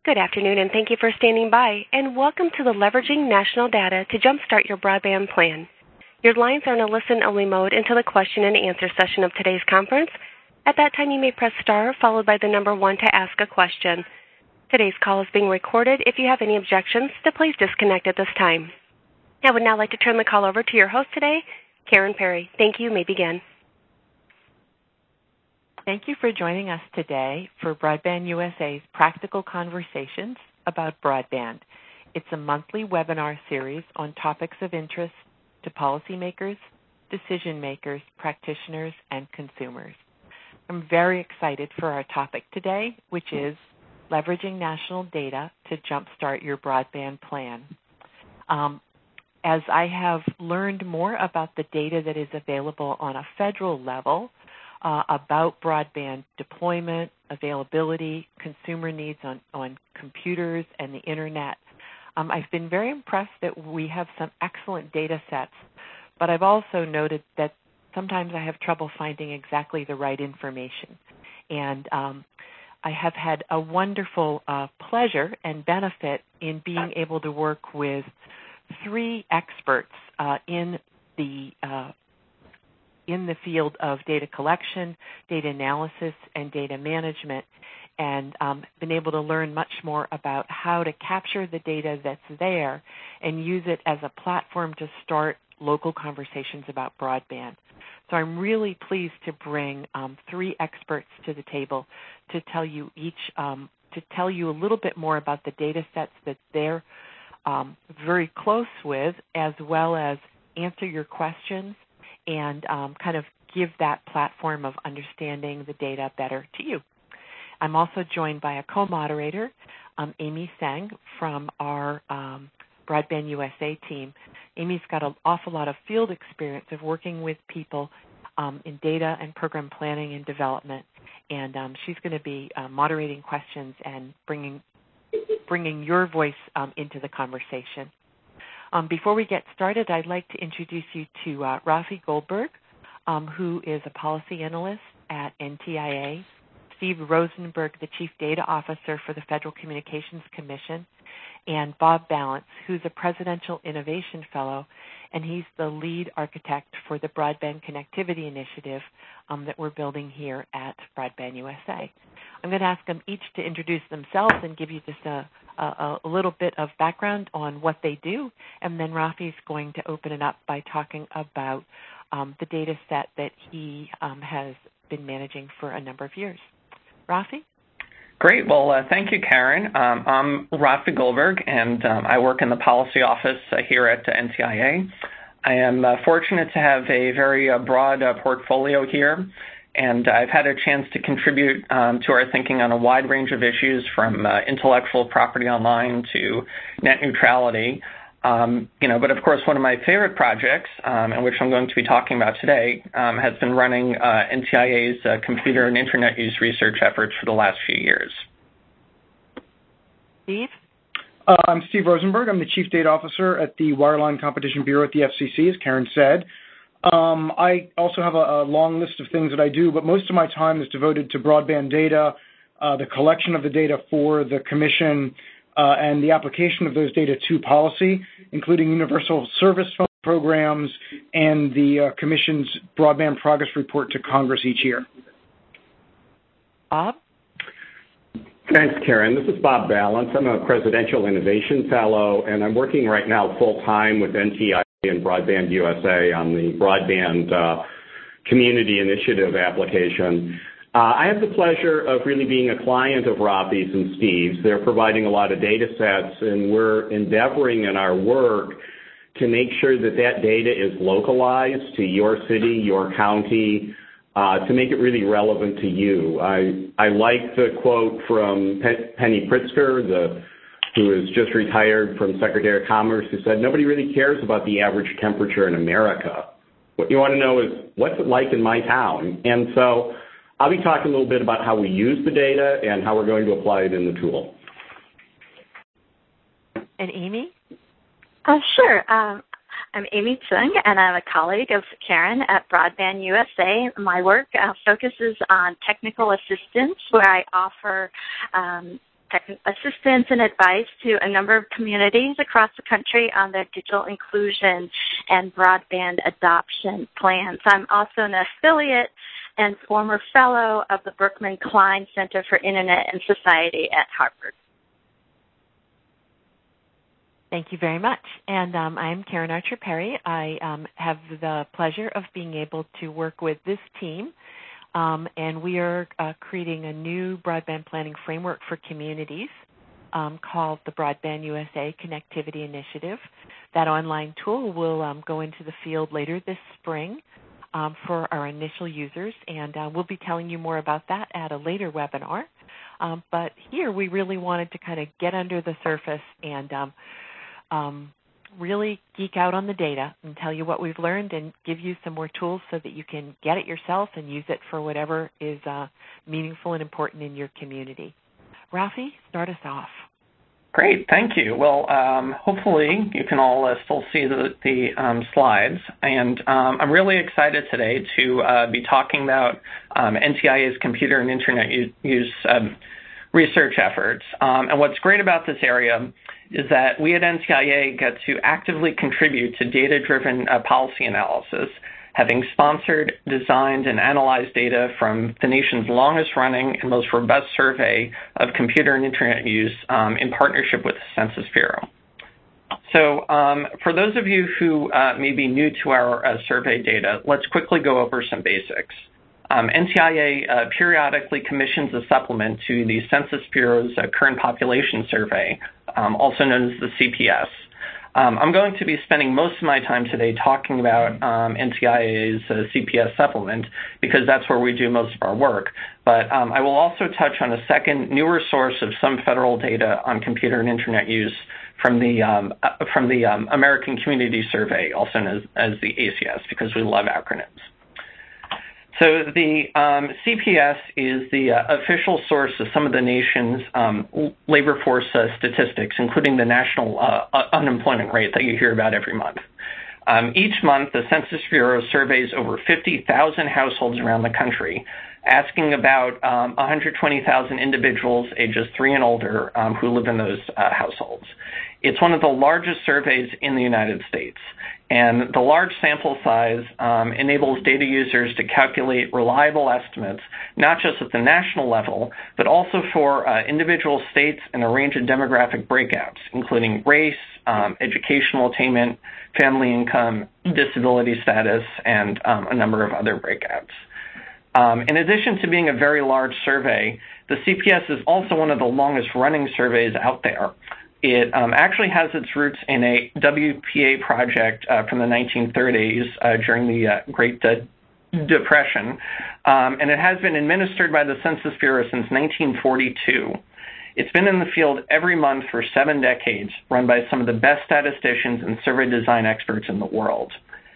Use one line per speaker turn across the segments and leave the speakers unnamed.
Good afternoon, and thank you for standing by, and welcome to the Leveraging National Data to Jumpstart Your Broadband Plan. Your lines are in a listen-only mode until the question and answer session of today's conference. At that time, you may press star followed by the number 1 to ask a question. Today's call is being recorded. If you have any objections, please disconnect at this time. I would now like to turn the call over to your host today, Karen Perry. Thank you. You may begin.
Thank you for joining us today for Broadband USA's Practical Conversations about Broadband. It's a monthly webinar series on topics of interest to policymakers, decision makers, practitioners, and consumers. I'm very excited for our topic today, which is leveraging national data to jumpstart your broadband plan. As I have learned more about the data that is available on a federal level, about broadband deployment, availability, consumer needs on computers and the internet. I've been very impressed that we have some excellent data sets, but I've also noted that sometimes I have trouble finding exactly the right information. And I have had a wonderful pleasure and benefit in being able to work with 3 experts in the field of data collection, data analysis, and data management, and been able to learn much more about how to capture the data that's there and use it as a platform to start local conversations about broadband. So I'm really pleased to bring 3 experts to the table to tell you a little bit more about the data sets that they're very close with, as well as answer your questions and kind of give that platform of understanding the data better to you. I'm also joined by a co-moderator, Amy Tseng, from our Broadband USA team. Amy's got an awful lot of field experience of working with people in data and program planning and development, and she's going to be moderating questions and bringing your voice into the conversation. Before we get started, I'd like to introduce you to Rafi Goldberg, who is a policy analyst at NTIA, Steve Rosenberg, the Chief Data Officer for the Federal Communications Commission, and Bob Balance, who's a Presidential Innovation Fellow, and he's the lead architect for the Broadband Connectivity Initiative that we're building here at Broadband USA. I'm going to ask them each to introduce themselves and give you just a little bit of background on what they do, and then Rafi's going to open it up by talking about the data set that he has been managing for a number of years. Rafi?
Great. Well, thank you, Karen. I'm Rafi Goldberg, and I work in the policy office here at NTIA. I am fortunate to have a very broad portfolio here, and I've had a chance to contribute to our thinking on a wide range of issues, from intellectual property online to net neutrality. But of course, one of my favorite projects, and which I'm going to be talking about today, has been running NTIA's computer and internet use research efforts for the last few years.
Steve?
I'm Steve Rosenberg. I'm the Chief Data Officer at the Wireline Competition Bureau at the FCC, as Karen said. I also have a long list of things that I do, but most of my time is devoted to broadband data, the collection of the data for the Commission, and the application of those data to policy, including universal service phone programs and the Commission's Broadband Progress Report to Congress each year.
Bob?
Thanks, Karen. This is Bob Balance. I'm a Presidential Innovation Fellow, and I'm working right now full-time with NTIA and Broadband USA on the Broadband Community Initiative application. I have the pleasure of really being a client of Rafi's and Steve's. They're providing a lot of data sets, and we're endeavoring in our work to make sure that that data is localized to your city, your county, to make it really relevant to you. I like the quote from Penny Pritzker, who is just retired from Secretary of Commerce, who said, "Nobody really cares about the average temperature in America. What you want to know is, what's it like in my town?" And so I'll be talking a little bit about how we use the data and how we're going to apply it in the tool.
And Amy?
Sure. I'm Amy Tseng, and I'm a colleague of Karen at Broadband USA. My work focuses on technical assistance, where I offer assistance and advice to a number of communities across the country on their digital inclusion and broadband adoption plans. I'm also an affiliate and former fellow of the Berkman Klein Center for Internet and Society at Harvard.
Thank you very much. And I'm Karen Archer-Perry. I have the pleasure of being able to work with this team, and we are creating a new broadband planning framework for communities called the Broadband USA Connectivity Initiative. That online tool will go into the field later this spring for our initial users, and we'll be telling you more about that at a later webinar. But here we really wanted to kind of get under the surface and really geek out on the data and tell you what we've learned and give you some more tools so that you can get it yourself and use it for whatever is meaningful and important in your community. Rafi, start us off.
Great, thank you. Well, hopefully you can all still see the slides, and I'm really excited today to be talking about NTIA's computer and internet use research efforts. And what's great about this area is that we at NTIA get to actively contribute to data-driven policy analysis, having sponsored, designed, and analyzed data from the nation's longest-running and most robust survey of computer and internet use in partnership with the Census Bureau. So for those of you who may be new to our survey data, let's quickly go over some basics. NTIA periodically commissions a supplement to the Census Bureau's Current Population Survey, also known as the CPS. I'm going to be spending most of my time today talking about NTIA's CPS supplement because that's where we do most of our work. But I will also touch on a second, newer source of some federal data on computer and internet use from the American Community Survey, also known as the ACS, because we love acronyms. So the CPS is the official source of some of the nation's labor force statistics, including the national unemployment rate that you hear about every month. Each month, the Census Bureau surveys over 50,000 households around the country, asking about 120,000 individuals ages 3 and older who live in those households. It's one of the largest surveys in the United States, and the large sample size enables data users to calculate reliable estimates, not just at the national level, but also for individual states and a range of demographic breakouts, including race, educational attainment, family income, disability status, and a number of other breakouts. In addition to being a very large survey, the CPS is also one of the longest-running surveys out there. It actually has its roots in a WPA project from the 1930s during the Great Depression, and it has been administered by the Census Bureau since 1942. It's been in the field every month for 7 decades, run by some of the best statisticians and survey design experts in the world.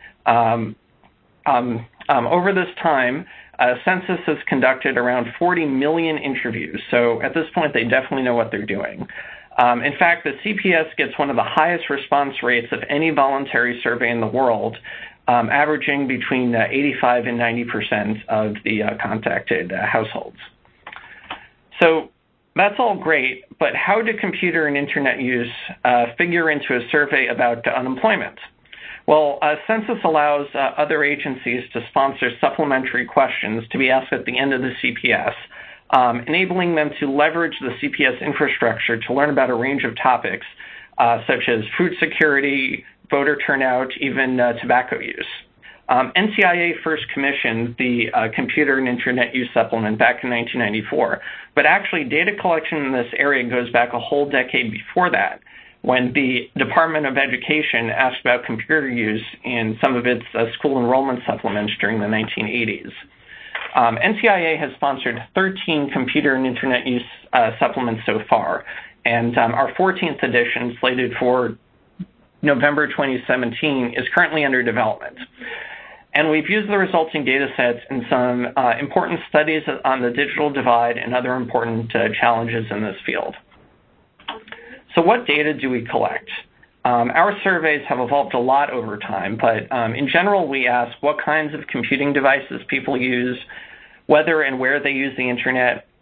Over this time, Census has conducted around 40 million interviews, so at this point they definitely know what they're doing. In fact, the CPS gets one of the highest response rates of any voluntary survey in the world, averaging between 85 and 90% of the contacted households. So that's all great, but how do computer and internet use figure into a survey about unemployment? Well, Census allows other agencies to sponsor supplementary questions to be asked at the end of the CPS, enabling them to leverage the CPS infrastructure to learn about a range of topics such as food security, voter turnout, even tobacco use. NTIA first commissioned the Computer and Internet Use Supplement back in 1994, but actually data collection in this area goes back a whole decade before that, when the Department of Education asked about computer use in some of its school enrollment supplements during the 1980s. NTIA has sponsored 13 computer and internet use supplements so far, and our 14th edition, slated for November 2017, is currently under development. And we've used the resulting data sets in some important studies on the digital divide and other important challenges in this field. So what data do we collect? Our surveys have evolved a lot over time, but in general, we ask what kinds of computing devices people use, whether and where they use the internet,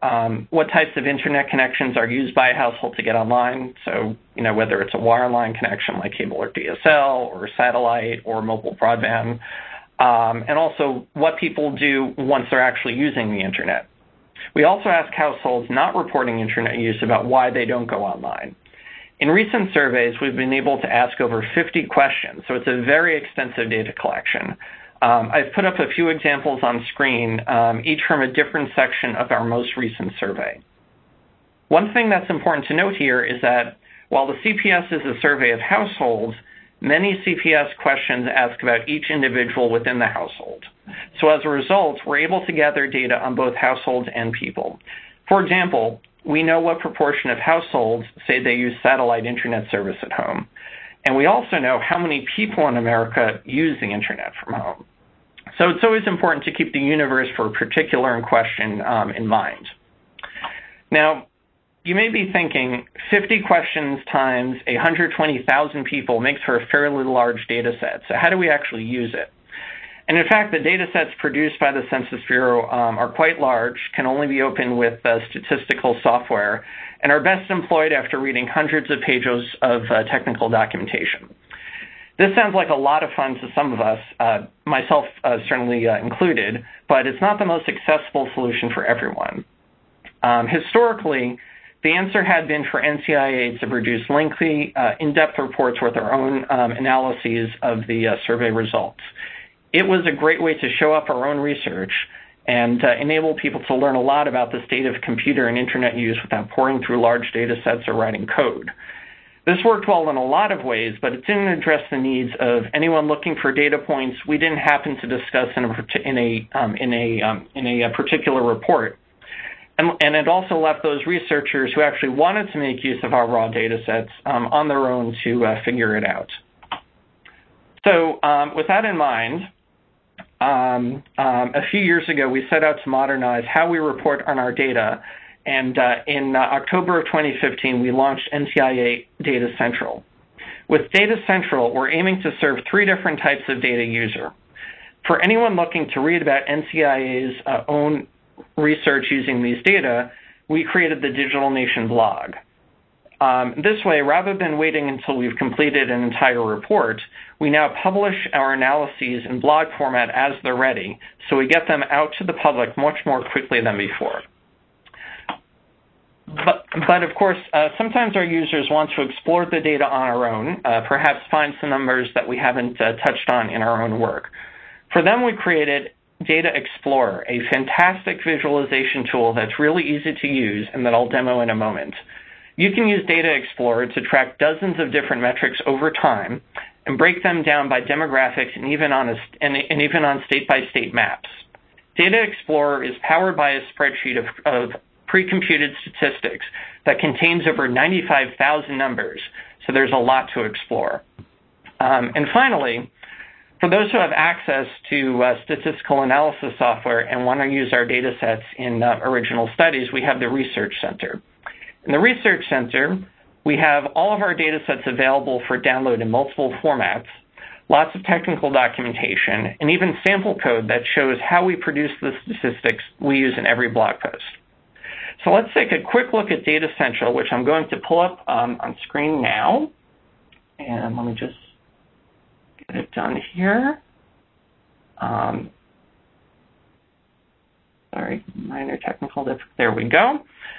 what types of internet connections are used by a household to get online. So, whether it's a wireline connection like cable or DSL or satellite or mobile broadband, and also what people do once they're actually using the internet. We also ask households not reporting internet use about why they don't go online. In recent surveys, we've been able to ask over 50 questions, so it's a very extensive data collection. I've put up a few examples on screen, each from a different section of our most recent survey. One thing that's important to note here is that while the CPS is a survey of households, many CPS questions ask about each individual within the household. So as a result, we're able to gather data on both households and people. For example, we know what proportion of households say they use satellite internet service at home. And we also know how many people in America use the internet from home. So it's always important to keep the universe for a particular question in mind. Now, you may be thinking 50 questions times 120,000 people makes for a fairly large data set. So how do we actually use it? And in fact, the data sets produced by the Census Bureau are quite large, can only be opened with statistical software, and are best employed after reading hundreds of pages of technical documentation. This sounds like a lot of fun to some of us, myself certainly included, but it's not the most accessible solution for everyone. Historically, the answer had been for NCIA to produce lengthy, in-depth reports with our own analyses of the survey results. It was a great way to show up our own research and enable people to learn a lot about the state of computer and internet use without pouring through large data sets or writing code. This worked well in a lot of ways, but it didn't address the needs of anyone looking for data points we didn't happen to discuss in a particular report. And it also left those researchers who actually wanted to make use of our raw data sets on their own to figure it out. So with that in mind, a few years ago, we set out to modernize how we report on our data. And in October of 2015, we launched NCIA Data Central. With Data Central, we're aiming to serve 3 different types of data user. For anyone looking to read about NCIA's own research using these data, we created the Digital Nation blog. This way, rather than waiting until we've completed an entire report, we now publish our analyses in blog format as they're ready, so we get them out to the public much more quickly than before. But of course, sometimes our users want to explore the data on our own, perhaps find some numbers that we haven't touched on in our own work. For them, we created Data Explorer, a fantastic visualization tool that's really easy to use and that I'll demo in a moment. You can use Data Explorer to track dozens of different metrics over time and break them down by demographics and even on state-by-state maps. Data Explorer is powered by a spreadsheet of pre-computed statistics that contains over 95,000 numbers, so there's a lot to explore. And finally, for those who have access to statistical analysis software and want to use our data sets in original studies, we have the Research Center. In the Research Center, we have all of our data sets available for download in multiple formats, lots of technical documentation, and even sample code that shows how we produce the statistics we use in every blog post. So let's take a quick look at Data Central, which I'm going to pull up on screen now. And let me just get it done here. Sorry, minor technical difficulty. There we go.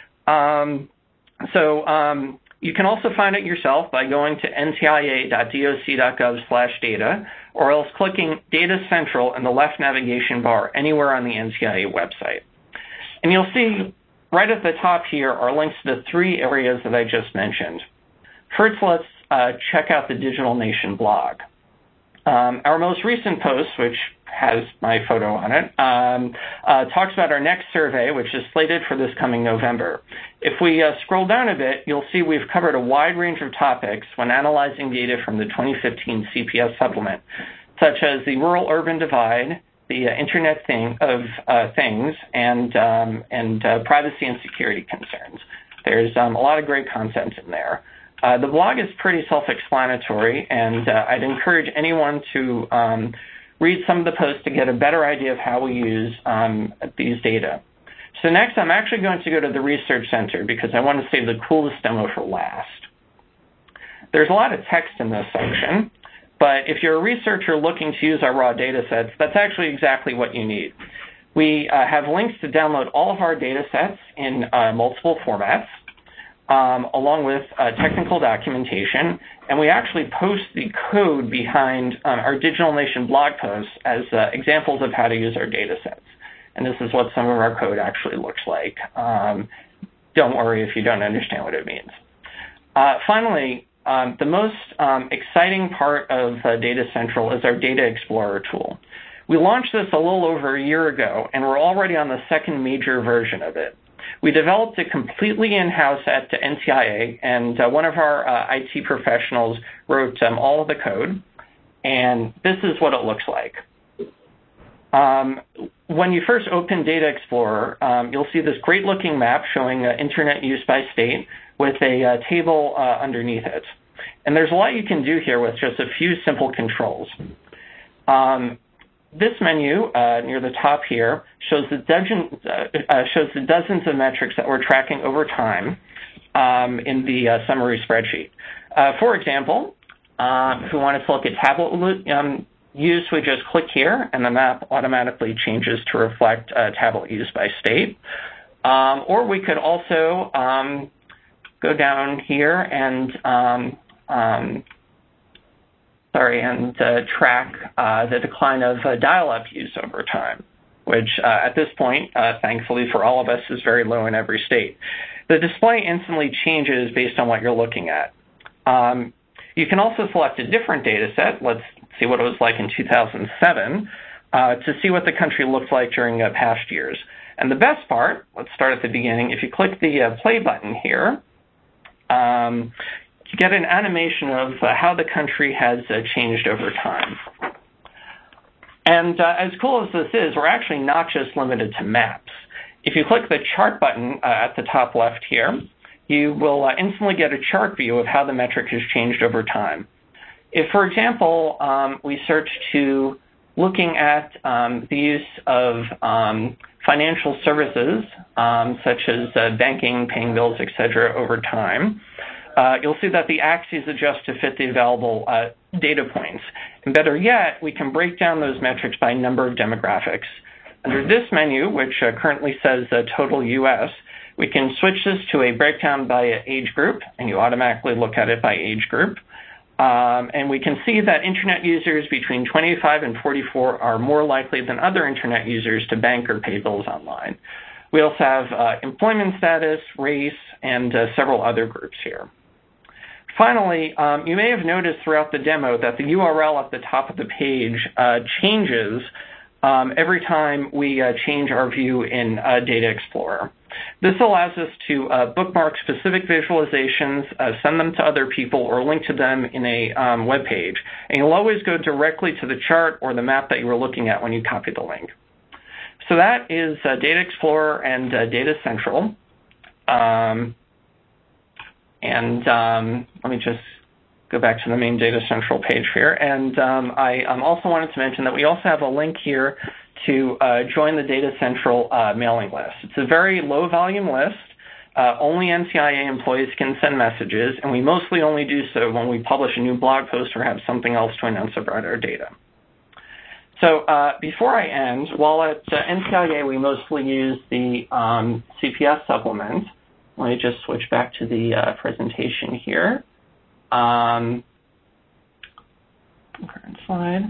You can also find it yourself by going to ntia.doc.gov/data, or else clicking Data Central in the left navigation bar anywhere on the NCIA website. And you'll see right at the top here are links to the 3 areas that I just mentioned. First, let's check out the Digital Nation blog. Our most recent post, which has my photo on it, talks about our next survey, which is slated for this coming November. If we scroll down a bit, you'll see we've covered a wide range of topics when analyzing data from the 2015 CPS supplement, such as the rural-urban divide, the Internet of Things, and privacy and security concerns. There's a lot of great content in there. The blog is pretty self-explanatory, and I'd encourage anyone to read some of the posts to get a better idea of how we use these data. So next, I'm actually going to go to the Research Center because I want to save the coolest demo for last. There's a lot of text in this section, but if you're a researcher looking to use our raw data sets, that's actually exactly what you need. We have links to download all of our data sets in multiple formats, along with technical documentation, and we actually post the code behind our Digital Nation blog posts as examples of how to use our data sets. And this is what some of our code actually looks like. Don't worry if you don't understand what it means. Finally, the most exciting part of Data Central is our Data Explorer tool. We launched this a little over a year ago, and we're already on the second major version of it. We developed it completely in-house at NTIA, and one of our IT professionals wrote all of the code, and this is what it looks like. When you first open Data Explorer, you'll see this great-looking map showing internet use by state with a table underneath it. And there's a lot you can do here with just a few simple controls. This menu near the top here shows the dozens of metrics that we're tracking over time in the summary spreadsheet. For example, if we wanted to look at tablet use, we just click here, and the map automatically changes to reflect tablet use by state. Or we could also go down here and track the decline of dial-up use over time, which at this point, thankfully for all of us, is very low in every state. The display instantly changes based on what you're looking at. You can also select a different data set. Let's see what it was like in 2007 to see what the country looked like during past years. And the best part, let's start at the beginning. If you click the play button here, you get an animation of how the country has changed over time. And as cool as this is, we're actually not just limited to maps. If you click the chart button at the top left here, you will instantly get a chart view of how the metric has changed over time. If, for example, we search to looking at the use of financial services, such as banking, paying bills, etc., over time, you'll see that the axes adjust to fit the available data points. And better yet, we can break down those metrics by number of demographics. Under this menu, which currently says Total US, we can switch this to a breakdown by age group, and you automatically look at it by age group. And we can see that internet users between 25 and 44 are more likely than other internet users to bank or pay bills online. We also have employment status, race, and several other groups here. Finally, you may have noticed throughout the demo that the URL at the top of the page changes every time we change our view in Data Explorer. This allows us to bookmark specific visualizations, send them to other people, or link to them in a web page. And you'll always go directly to the chart or the map that you were looking at when you copy the link. So that is Data Explorer and Data Central. Let me just go back to the main Data Central page here. And I also wanted to mention that we also have a link here to join the Data Central mailing list. It's a very low-volume list. Only NTIA employees can send messages, and we mostly only do so when we publish a new blog post or have something else to announce about our data. So before I end, while at NTIA we mostly use the CPS supplement, let me just switch back to the presentation here. Current slide.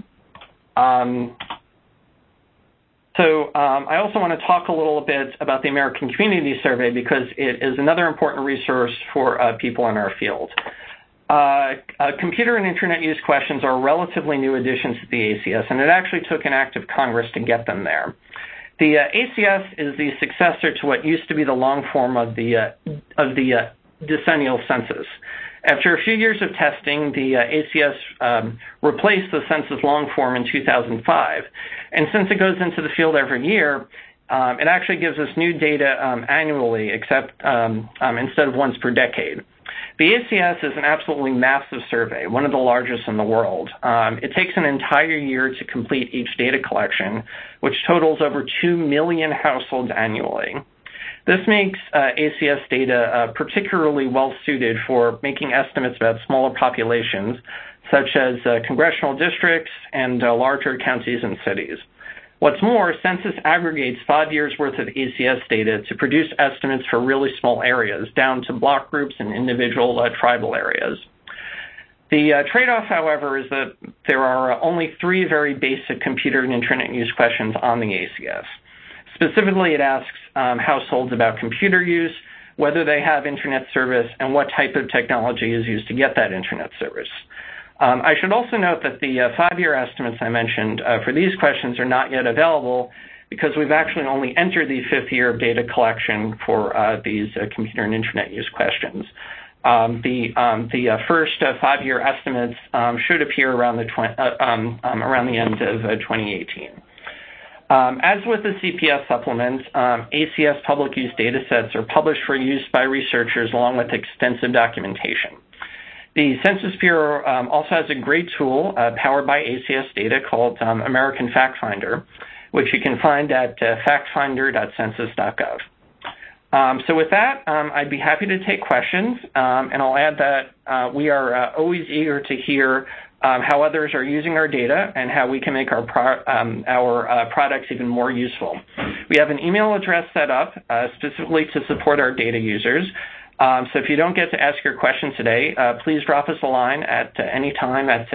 I also want to talk a little bit about the American Community Survey because it is another important resource for people in our field. Computer and internet use questions are relatively new additions to the ACS, and it actually took an act of Congress to get them there. The ACS is the successor to what used to be the long form of the decennial census. After a few years of testing, the ACS replaced the census long form in 2005. And since it goes into the field every year, it actually gives us new data annually, except instead of once per decade. The ACS is an absolutely massive survey, one of the largest in the world. It takes an entire year to complete each data collection, which totals over 2 million households annually. This makes ACS data particularly well-suited for making estimates about smaller populations, such as congressional districts and larger counties and cities. What's more, Census aggregates 5 years' worth of ACS data to produce estimates for really small areas, down to block groups and individual tribal areas. The trade-off, however, is that there are only 3 very basic computer and internet use questions on the ACS. Specifically, it asks households about computer use, whether they have internet service, and what type of technology is used to get that internet service. I should also note that the 5-year estimates I mentioned for these questions are not yet available because we've actually only entered the 5th year of data collection for these computer and internet use questions. The first 5-year estimates should appear around the end of 2018. As with the CPS supplement, ACS public use data sets are published for use by researchers along with extensive documentation. The Census Bureau also has a great tool powered by ACS data called American Fact Finder, which you can find at factfinder.census.gov. So with that, I'd be happy to take questions, and I'll add that we are always eager to hear how others are using our data and how we can make our products even more useful. We have an email address set up specifically to support our data users. So if you don't get to ask your question today, please drop us a line at any time at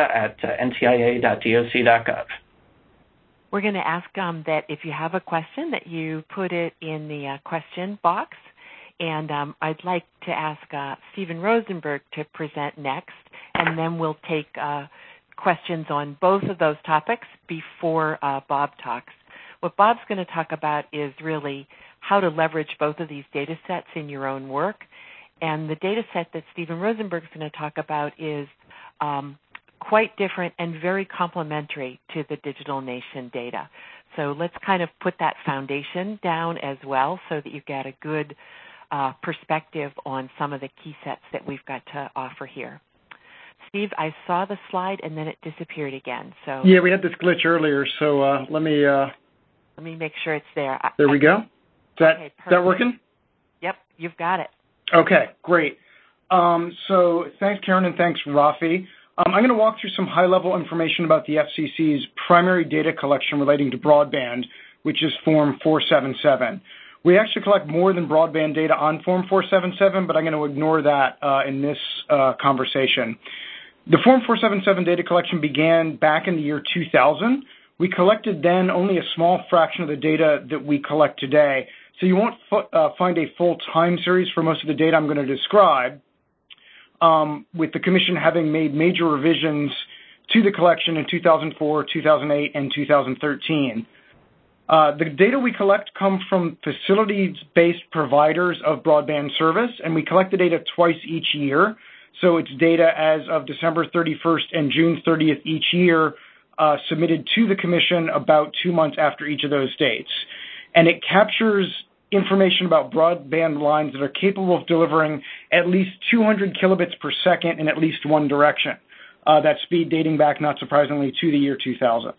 data@ntia.doc.gov.
We're going to ask that if you have a question that you put it in the question box. And I'd like to ask Stephen Rosenberg to present next, and then we'll take questions on both of those topics before Bob talks. What Bob's going to talk about is really how to leverage both of these data sets in your own work. And the data set that Stephen Rosenberg is going to talk about is quite different and very complementary to the Digital Nation data. So let's kind of put that foundation down as well so that you get a good perspective on some of the key sets that we've got to offer here. Steve, I saw the slide and then it disappeared again. So
yeah, we had this glitch earlier, so let me
make sure it's there.
There we go. Is that working?
Yep, you've got it.
Okay, great. So thanks, Karen, and thanks, Rafi. I'm going to walk through some high-level information about the FCC's primary data collection relating to broadband, which is Form 477. We actually collect more than broadband data on Form 477, but I'm going to ignore that in this conversation. The Form 477 data collection began back in the year 2000. We collected then only a small fraction of the data that we collect today, so you won't find a full time series for most of the data I'm going to describe, with the Commission having made major revisions to the collection in 2004, 2008, and 2013. The data we collect come from facilities-based providers of broadband service, and we collect the data twice each year. So it's data as of December 31st and June 30th each year, submitted to the Commission about 2 months after each of those dates. And it captures information about broadband lines that are capable of delivering at least 200 kilobits per second in at least one direction. That speed dating back, not surprisingly, to the year 2000.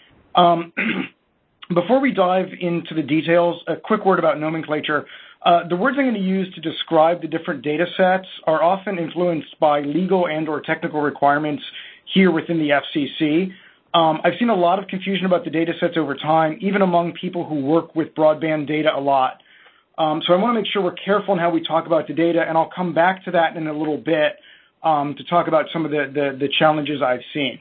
Before we dive into the details, a quick word about nomenclature. The words I'm going to use to describe the different data sets are often influenced by legal and or technical requirements here within the FCC. I've seen a lot of confusion about the data sets over time, even among people who work with broadband data a lot. So I want to make sure we're careful in how we talk about the data, and I'll come back to that in a little bit to talk about some of the challenges I've seen.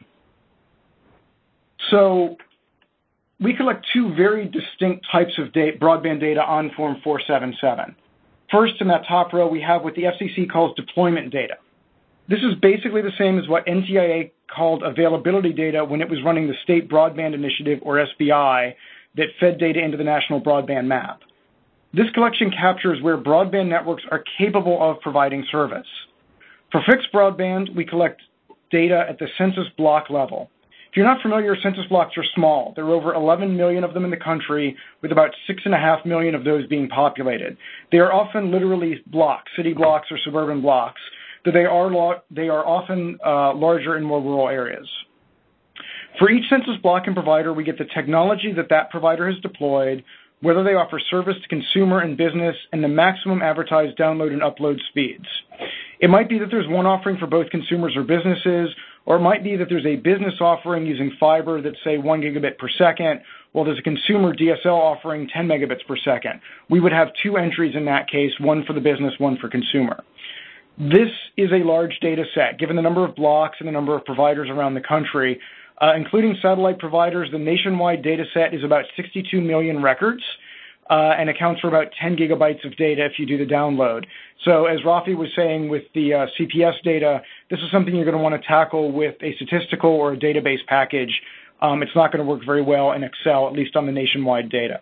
So we collect 2 very distinct types of broadband data on Form 477. First, in that top row, we have what the FCC calls deployment data. This is basically the same as what NTIA called availability data when it was running the State Broadband Initiative, or SBI, that fed data into the National Broadband Map. This collection captures where broadband networks are capable of providing service. For fixed broadband, we collect data at the census block level. If you're not familiar, census blocks are small. There are over 11 million of them in the country, with about 6.5 million of those being populated. They are often literally blocks, city blocks or suburban blocks, but they are often larger in more rural areas. For each census block and provider, we get the technology that provider has deployed, whether they offer service to consumer and business, and the maximum advertised download and upload speeds. It might be that there's one offering for both consumers or businesses, or it might be that there's a business offering using fiber that's, say, 1 gigabit per second, while there's a consumer DSL offering 10 megabits per second. We would have two entries in that case, one for the business, one for consumer. This is a large data set. Given the number of blocks and the number of providers around the country, including satellite providers, the nationwide data set is about 62 million records and accounts for about 10 gigabytes of data if you do the download. So as Rafi was saying with the CPS data, this is something you're going to want to tackle with a statistical or a database package. It's not going to work very well in Excel, at least on the nationwide data.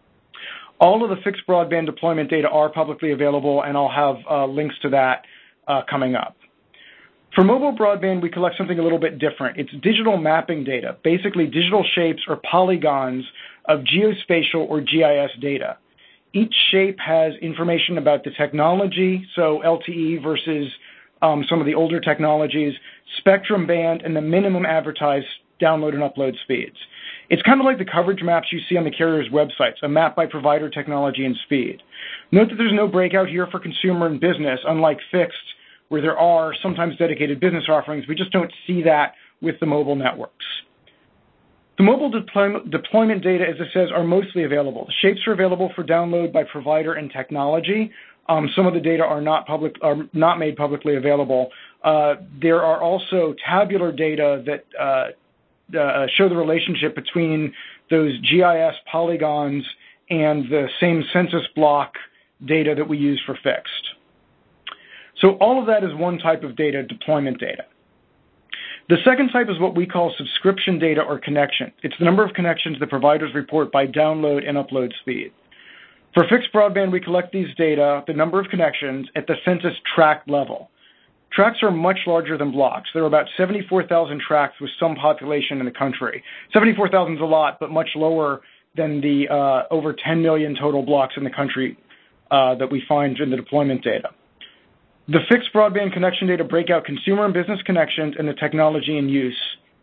All of the fixed broadband deployment data are publicly available, and I'll have links to that coming up. For mobile broadband, we collect something a little bit different. It's digital mapping data, basically digital shapes or polygons of geospatial or GIS data. Each shape has information about the technology, so LTE versus some of the older technologies, spectrum band, and the minimum advertised download and upload speeds. It's kind of like the coverage maps you see on the carrier's websites, a map by provider, technology, and speed. Note that there's no breakout here for consumer and business, unlike fixed, where there are sometimes dedicated business offerings. We just don't see that with the mobile networks. The mobile deployment data, as it says, are mostly available. The shapes are available for download by provider and technology. Some of the data are not made publicly available. There are also tabular data that show the relationship between those GIS polygons and the same census block data that we use for fixed. So all of that is one type of data, deployment data. The second type is what we call subscription data or connection. It's the number of connections that providers report by download and upload speed. For fixed broadband, we collect these data, the number of connections, at the census tract level. Tracts are much larger than blocks. There are about 74,000 tracts with some population in the country. 74,000 is a lot, but much lower than the over 10 million total blocks in the country that we find in the deployment data. The fixed broadband connection data break out consumer and business connections and the technology in use,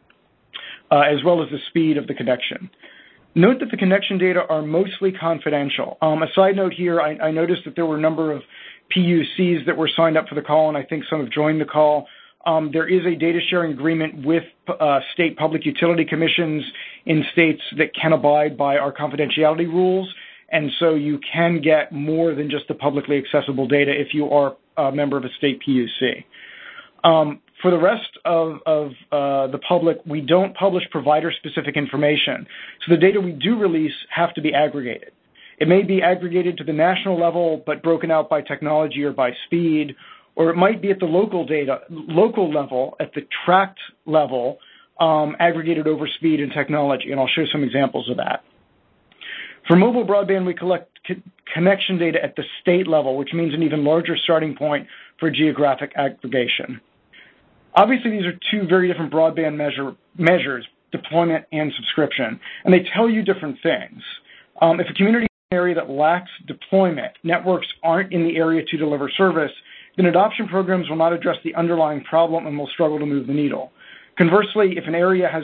as well as the speed of the connection. Note that the connection data are mostly confidential. A side note here, I noticed that there were a number of PUCs that were signed up for the call, and I think some have joined the call. There is a data sharing agreement with state public utility commissions in states that can abide by our confidentiality rules, and so you can get more than just the publicly accessible data if you are a member of a state PUC. For the rest of the public, we don't publish provider-specific information, so the data we do release have to be aggregated. It may be aggregated to the national level, but broken out by technology or by speed, or it might be at the local level, at the tract level, aggregated over speed and technology, and I'll show some examples of that. For mobile broadband, we collect connection data at the state level, which means an even larger starting point for geographic aggregation. Obviously, these are two very different broadband measures, deployment and subscription, and they tell you different things. If a community area that lacks deployment, networks aren't in the area to deliver service, then adoption programs will not address the underlying problem and will struggle to move the needle. Conversely, if an area has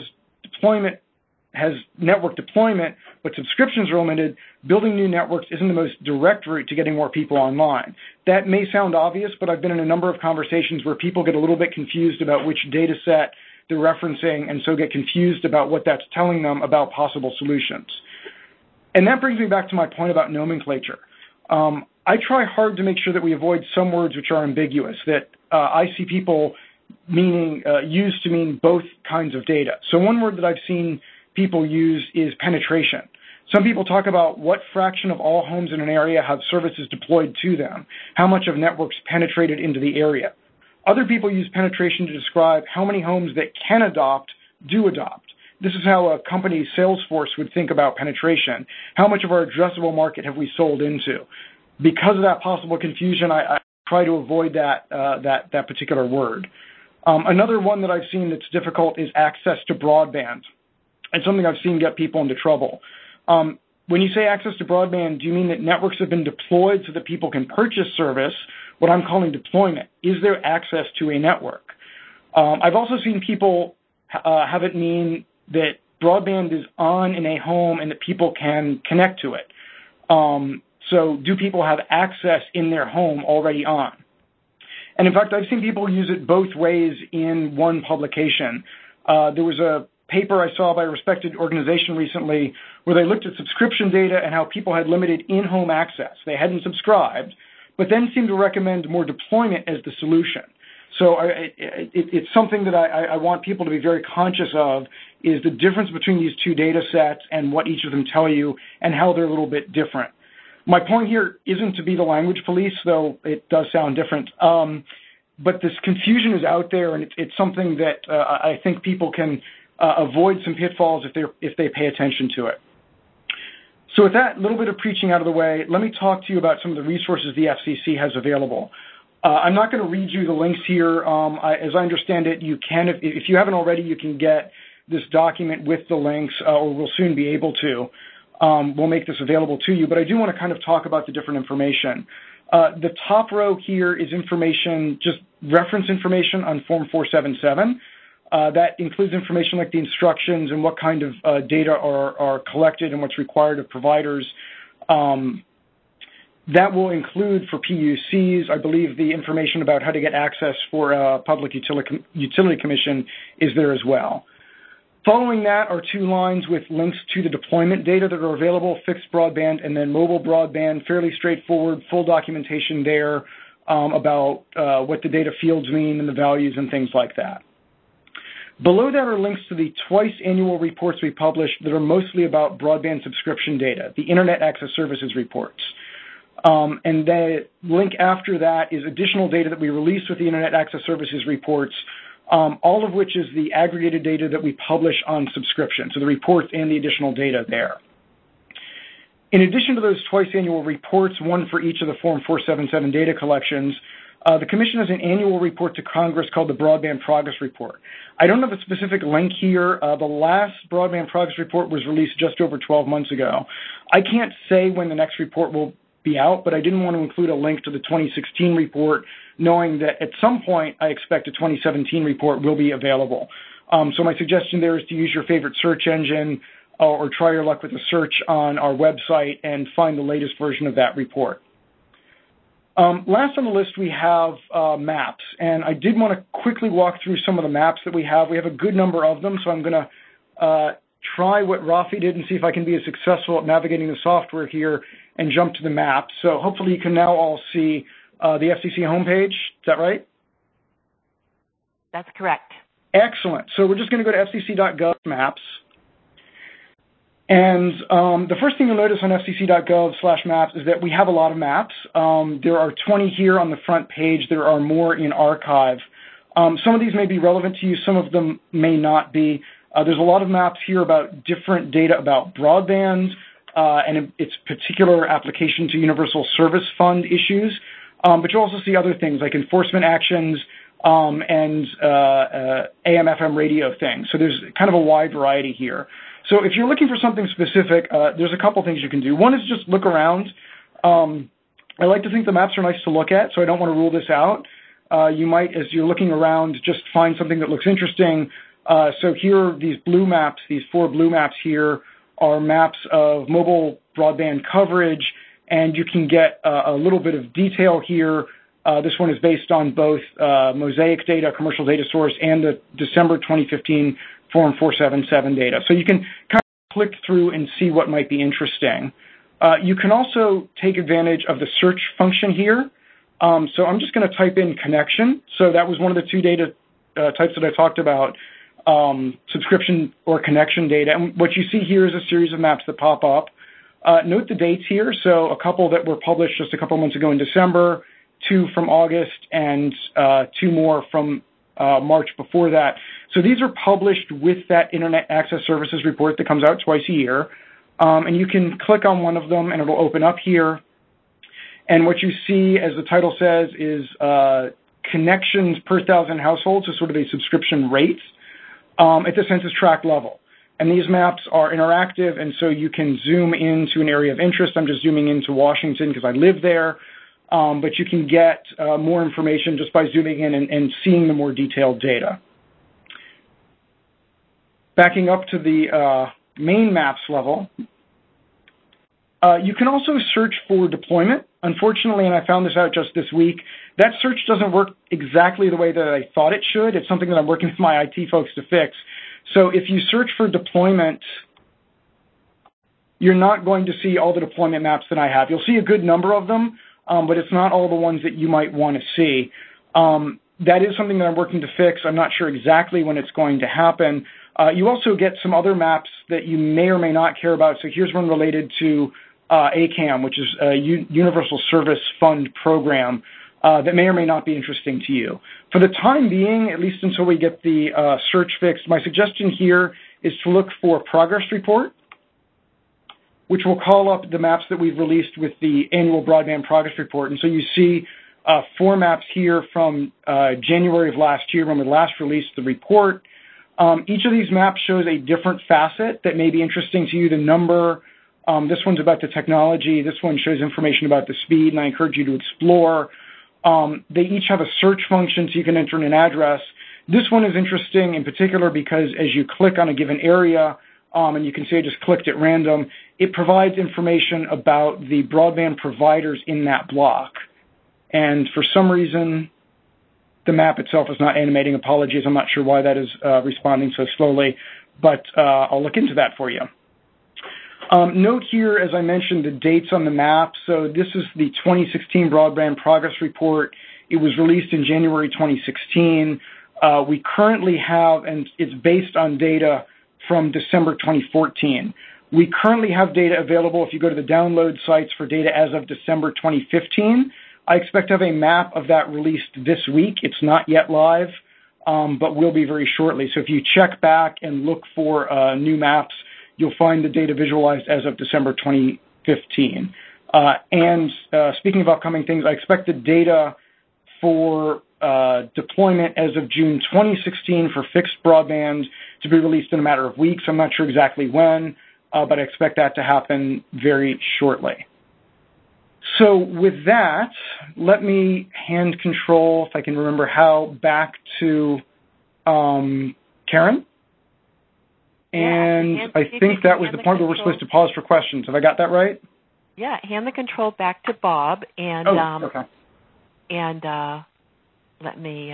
network deployment, but subscriptions are limited, building new networks isn't the most direct route to getting more people online. That may sound obvious, but I've been in a number of conversations where people get a little bit confused about which data set they're referencing and so get confused about what that's telling them about possible solutions. And that brings me back to my point about nomenclature. I try hard to make sure that we avoid some words which are ambiguous, that I see people used to mean both kinds of data. So one word that I've seen people use is penetration. Some people talk about what fraction of all homes in an area have services deployed to them, how much of networks penetrated into the area. Other people use penetration to describe how many homes that can adopt do adopt. This is how a company's sales force would think about penetration. How much of our addressable market have we sold into? Because of that possible confusion, I try to avoid that particular word. Another one that I've seen that's difficult is access to broadband. It's something I've seen get people into trouble. When you say access to broadband, do you mean that networks have been deployed so that people can purchase service, what I'm calling deployment? Is there access to a network? I've also seen people have it mean that broadband is on in a home and that people can connect to it. So do people have access in their home already on? And in fact, I've seen people use it both ways in one publication. There was a paper I saw by a respected organization recently where they looked at subscription data and how people had limited in-home access. They hadn't subscribed, but then seemed to recommend more deployment as the solution. So it's something that I want people to be very conscious of, is the difference between these two data sets and what each of them tell you and how they're a little bit different. My point here isn't to be the language police, though it does sound different. But this confusion is out there, and it's something that I think people can avoid some pitfalls if they pay attention to it. So with that little bit of preaching out of the way, let me talk to you about some of the resources the FCC has available. I'm not going to read you the links here. As I understand it, you can, if you haven't already, you can get this document with the links, or we'll soon be able to. We'll make this available to you, but I do want to kind of talk about the different information. The top row here is information, just reference information on Form 477. That includes information like the instructions and what kind of data are collected and what's required of providers. That will include for PUCs, I believe the information about how to get access for a Public Utility Commission is there as well. Following that are two lines with links to the deployment data that are available, fixed broadband and then mobile broadband, fairly straightforward, full documentation there about what the data fields mean and the values and things like that. Below that are links to the twice annual reports we publish that are mostly about broadband subscription data, the Internet Access Services reports. And the link after that is additional data that we release with the Internet Access Services reports, all of which is the aggregated data that we publish on subscription, so the reports and the additional data there. In addition to those twice annual reports, one for each of the Form 477 data collections, the Commission has an annual report to Congress called the Broadband Progress Report. I don't have a specific link here. The last Broadband Progress Report was released just over 12 months ago. I can't say when the next report will be out, but I didn't want to include a link to the 2016 report, knowing that at some point I expect a 2017 report will be available. So my suggestion there is to use your favorite search engine or try your luck with a search on our website and find the latest version of that report. Last on the list, we have maps, and I did want to quickly walk through some of the maps that we have. We have a good number of them, so I'm going to try what Rafi did and see if I can be as successful at navigating the software here and jump to the map. So hopefully you can now all see the FCC homepage. Is that right?
That's correct.
Excellent. So we're just going to go to fcc.gov maps. And the first thing you'll notice on fcc.gov/maps is that we have a lot of maps. There are 20 here on the front page. There are more in archive. Some of these may be relevant to you. Some of them may not be. There's a lot of maps here about different data about broadband and its particular application to Universal Service Fund issues. But you'll also see other things like enforcement actions and AM/FM radio things. So there's kind of a wide variety here. So if you're looking for something specific, there's a couple things you can do. One is just look around. I like to think the maps are nice to look at, so I don't want to rule this out. You might, as you're looking around, just find something that looks interesting. So here, these blue maps, these 4 blue maps here, are maps of mobile broadband coverage, and you can get a little bit of detail here. This one is based on both Mosaic data, commercial data source, and the December 2015 Form 477 data. So you can kind of click through and see what might be interesting. You can also take advantage of the search function here. So I'm just going to type in connection. So that was one of the 2 data types that I talked about, subscription or connection data. And what you see here is a series of maps that pop up. Note the dates here. So a couple that were published just a couple months ago in December, 2 from August, and 2 more from March before that. So these are published with that Internet Access Services report that comes out twice a year. And you can click on one of them and it'll open up here. And what you see, as the title says, is connections per 1,000 households, so sort of a subscription rate at the census tract level. And these maps are interactive, and so you can zoom into an area of interest. I'm just zooming into Washington because I live there. But you can get more information just by zooming in and seeing the more detailed data. Backing up to the main maps level, You can also search for deployment. Unfortunately, and I found this out just this week, that search doesn't work exactly the way that I thought it should. It's something that I'm working with my IT folks to fix. So if you search for deployment, you're not going to see all the deployment maps that I have. You'll see a good number of them, but it's not all the ones that you might want to see. That is something that I'm working to fix. I'm not sure exactly when it's going to happen. You also get some other maps that you may or may not care about. So here's one related to ACAM, which is a Universal Service Fund program that may or may not be interesting to you. For the time being, at least until we get the search fixed, my suggestion here is to look for progress report, which will call up the maps that we've released with the annual broadband progress report. And so you see 4 maps here from January of last year when we last released the report. Each of these maps shows a different facet that may be interesting to you. The number, this one's about the technology. This one shows information about the speed, and I encourage you to explore. They each have a search function, so you can enter in an address. This one is interesting in particular because as you click on a given area, and you can see I just clicked at random, it provides information about the broadband providers in that block. And for some reason, the map itself is not animating. Apologies, I'm not sure why that is responding so slowly, but I'll look into that for you. Note here, as I mentioned, the dates on the map. So this is the 2016 Broadband Progress Report. It was released in January 2016. We currently have, and it's based on data from December 2014. We currently have data available if you go to the download sites for data as of December 2015. I expect to have a map of that released this week. It's not yet live, but will be very shortly. So if you check back and look for new maps, you'll find the data visualized as of December 2015. And speaking of upcoming things, I expect the data for deployment as of June 2016 for fixed broadband to be released in a matter of weeks. I'm not sure exactly when, but I expect that to happen very shortly. So with that, let me hand control, if I can remember how, back to Karen. And I think that was the point where we're supposed to pause for questions. Have I got that right?
Yeah, hand the control back to Bob, and
okay.
And let me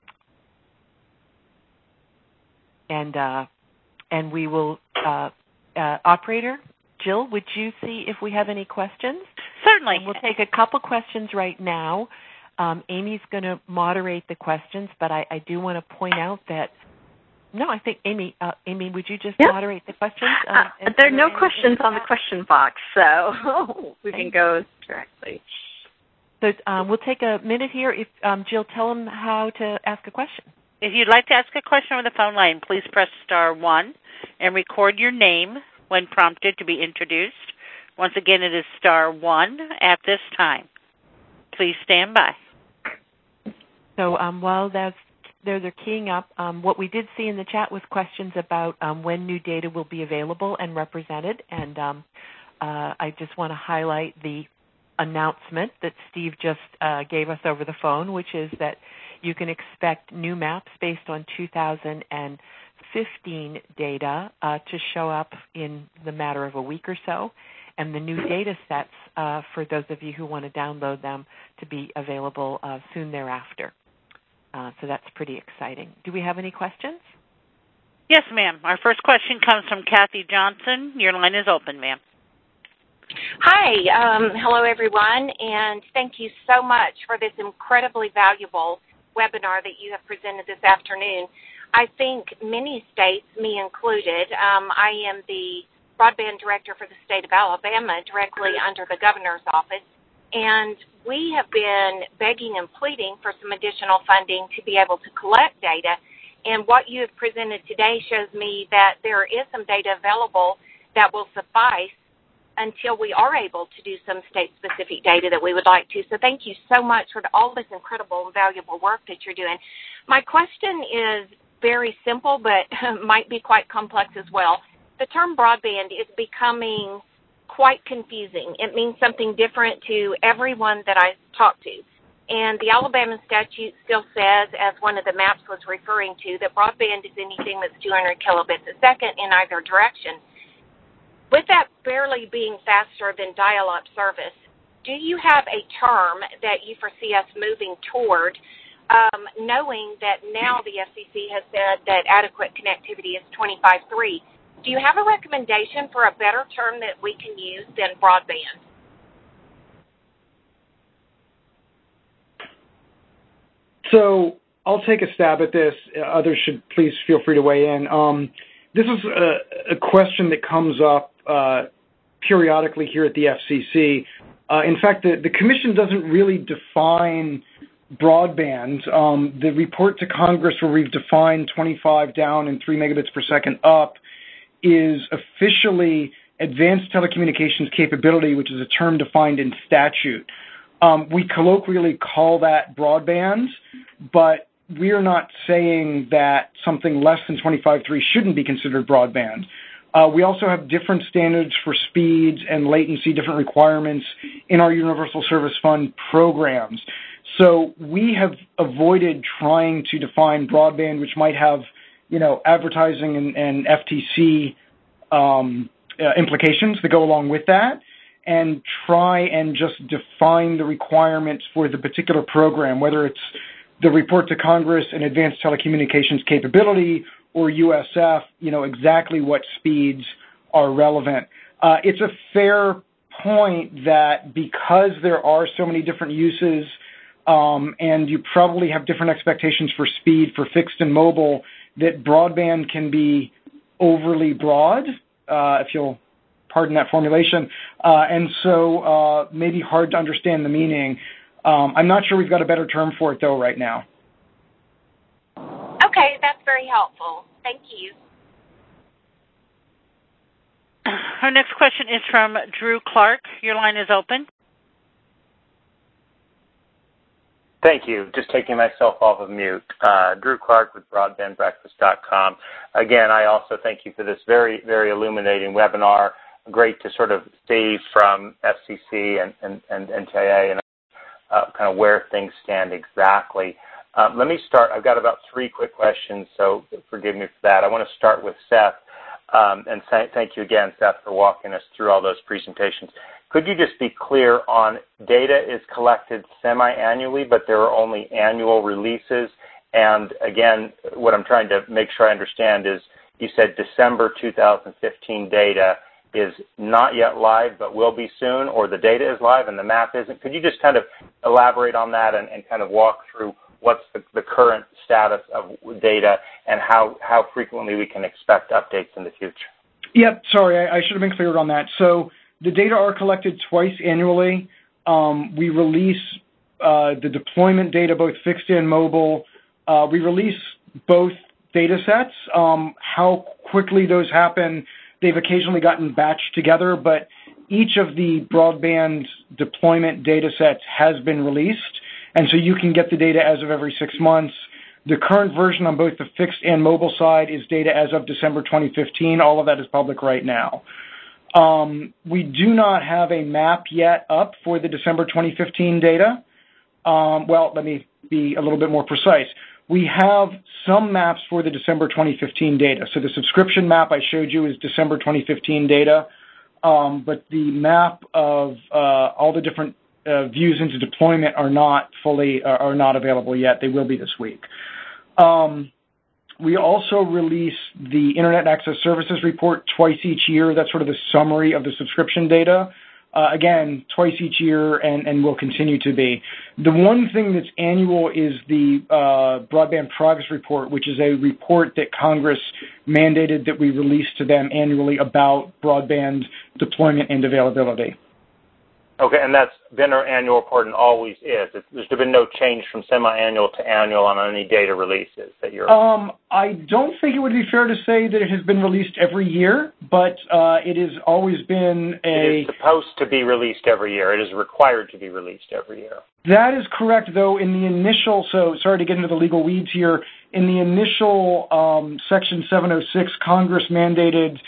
and we will operator Jill, would you see if we have any questions?
Certainly.
And we'll take a couple questions right now. Amy's going to moderate the questions, but I do want to point out that I think Amy, would you just moderate the questions?
There are no questions on the question box, so we can go directly.
So we'll take a minute here. If Jill, tell them how to ask a question.
If you'd like to ask a question over the phone line, please press *1 and record your name when prompted to be introduced. Once again, it is *1 at this time. Please stand by.
So while they're keying up, what we did see in the chat was questions about when new data will be available and represented, and I just want to highlight the announcement that Steve just gave us over the phone, which is that you can expect new maps based on 2015 data to show up in the matter of a week or so, and the new data sets for those of you who want to download them to be available soon thereafter. So that's pretty exciting. Do we have any questions?
Yes, ma'am. Our first question comes from Kathy Johnson. Your line is open, ma'am.
Hi. Hello, everyone, and thank you so much for this incredibly valuable webinar that you have presented this afternoon. I think many states, me included, I am the broadband director for the state of Alabama, directly under the governor's office, and we have been begging and pleading for some additional funding to be able to collect data, and what you have presented today shows me that there is some data available that will suffice until we are able to do some state-specific data that we would like to. So thank you so much for all this incredible and valuable work that you're doing. My question is very simple, but might be quite complex as well. The term broadband is becoming quite confusing. It means something different to everyone that I talk to. And the Alabama statute still says, as one of the maps was referring to, that broadband is anything that's 200 kilobits a second in either direction. With that barely being faster than dial-up service, do you have a term that you foresee us moving toward, knowing that now the FCC has said that adequate connectivity is 25.3? Do you have a recommendation for a better term that we can use than broadband?
So I'll take a stab at this. Others should please feel free to weigh in. This is a question that comes up periodically here at the FCC. In fact, the Commission doesn't really define broadband. The report to Congress where we've defined 25 down and 3 megabits per second up is officially advanced telecommunications capability, which is a term defined in statute. We colloquially call that broadband, but we're not saying that something less than 25.3 shouldn't be considered broadband. We also have different standards for speeds and latency, different requirements in our Universal Service Fund programs. So we have avoided trying to define broadband, which might have, advertising and FTC implications that go along with that, and try and just define the requirements for the particular program, whether it's the report to Congress and advanced telecommunications capability or USF, exactly what speeds are relevant. It's a fair point that because there are so many different uses and you probably have different expectations for speed for fixed and mobile, that broadband can be overly broad, if you'll pardon that formulation, and so maybe hard to understand the meaning. I'm not sure we've got a better term for it, though, right now.
Okay, that's very helpful. Thank you.
Our next question is from Drew Clark. Your line is open.
Thank you. Just taking myself off of mute. Drew Clark with BroadbandBreakfast.com. Again, I also thank you for this very, very illuminating webinar. Great to sort of see from FCC and NTIA and kind of where things stand exactly. Let me start. I've got about 3 quick questions, so forgive me for that. I want to start with Seth, and thank you again, Seth, for walking us through all those presentations. Could you just be clear on data is collected semi-annually, but there are only annual releases? And again, what I'm trying to make sure I understand is you said December 2015 data is not yet live but will be soon, or the data is live and the map isn't. Could you just kind of elaborate on that and kind of walk through what's the current status of data and how frequently we can expect updates in the future?
Yep, sorry, I should have been clearer on that. So the data are collected twice annually. We release the deployment data, both fixed and mobile. We release both data sets. How quickly those happen, they've occasionally gotten batched together, but each of the broadband deployment data sets has been released, and so you can get the data as of every 6 months. The current version on both the fixed and mobile side is data as of December 2015. All of that is public right now. We do not have a map yet up for the December 2015 data. Well, let me be a little bit more precise. We have some maps for the December 2015 data. So the subscription map I showed you is December 2015 data, but the map of all the different views into deployment are not available yet. They will be this week. We also release the Internet Access Services report twice each year. That's sort of the summary of the subscription data. Again, twice each year and will continue to be. The one thing that's annual is the Broadband Progress Report, which is a report that Congress mandated that we release to them annually about broadband deployment and availability.
Okay, and that's been our annual report and always is. There's been no change from semi-annual to annual on any data releases that you're...
I don't think it would be fair to say that it has been released every year, but it has always been
It is supposed to be released every year. It is required to be released every year.
That is correct, though. In the initial... So, sorry to get into the legal weeds here. In the initial Section 706, Congress mandated...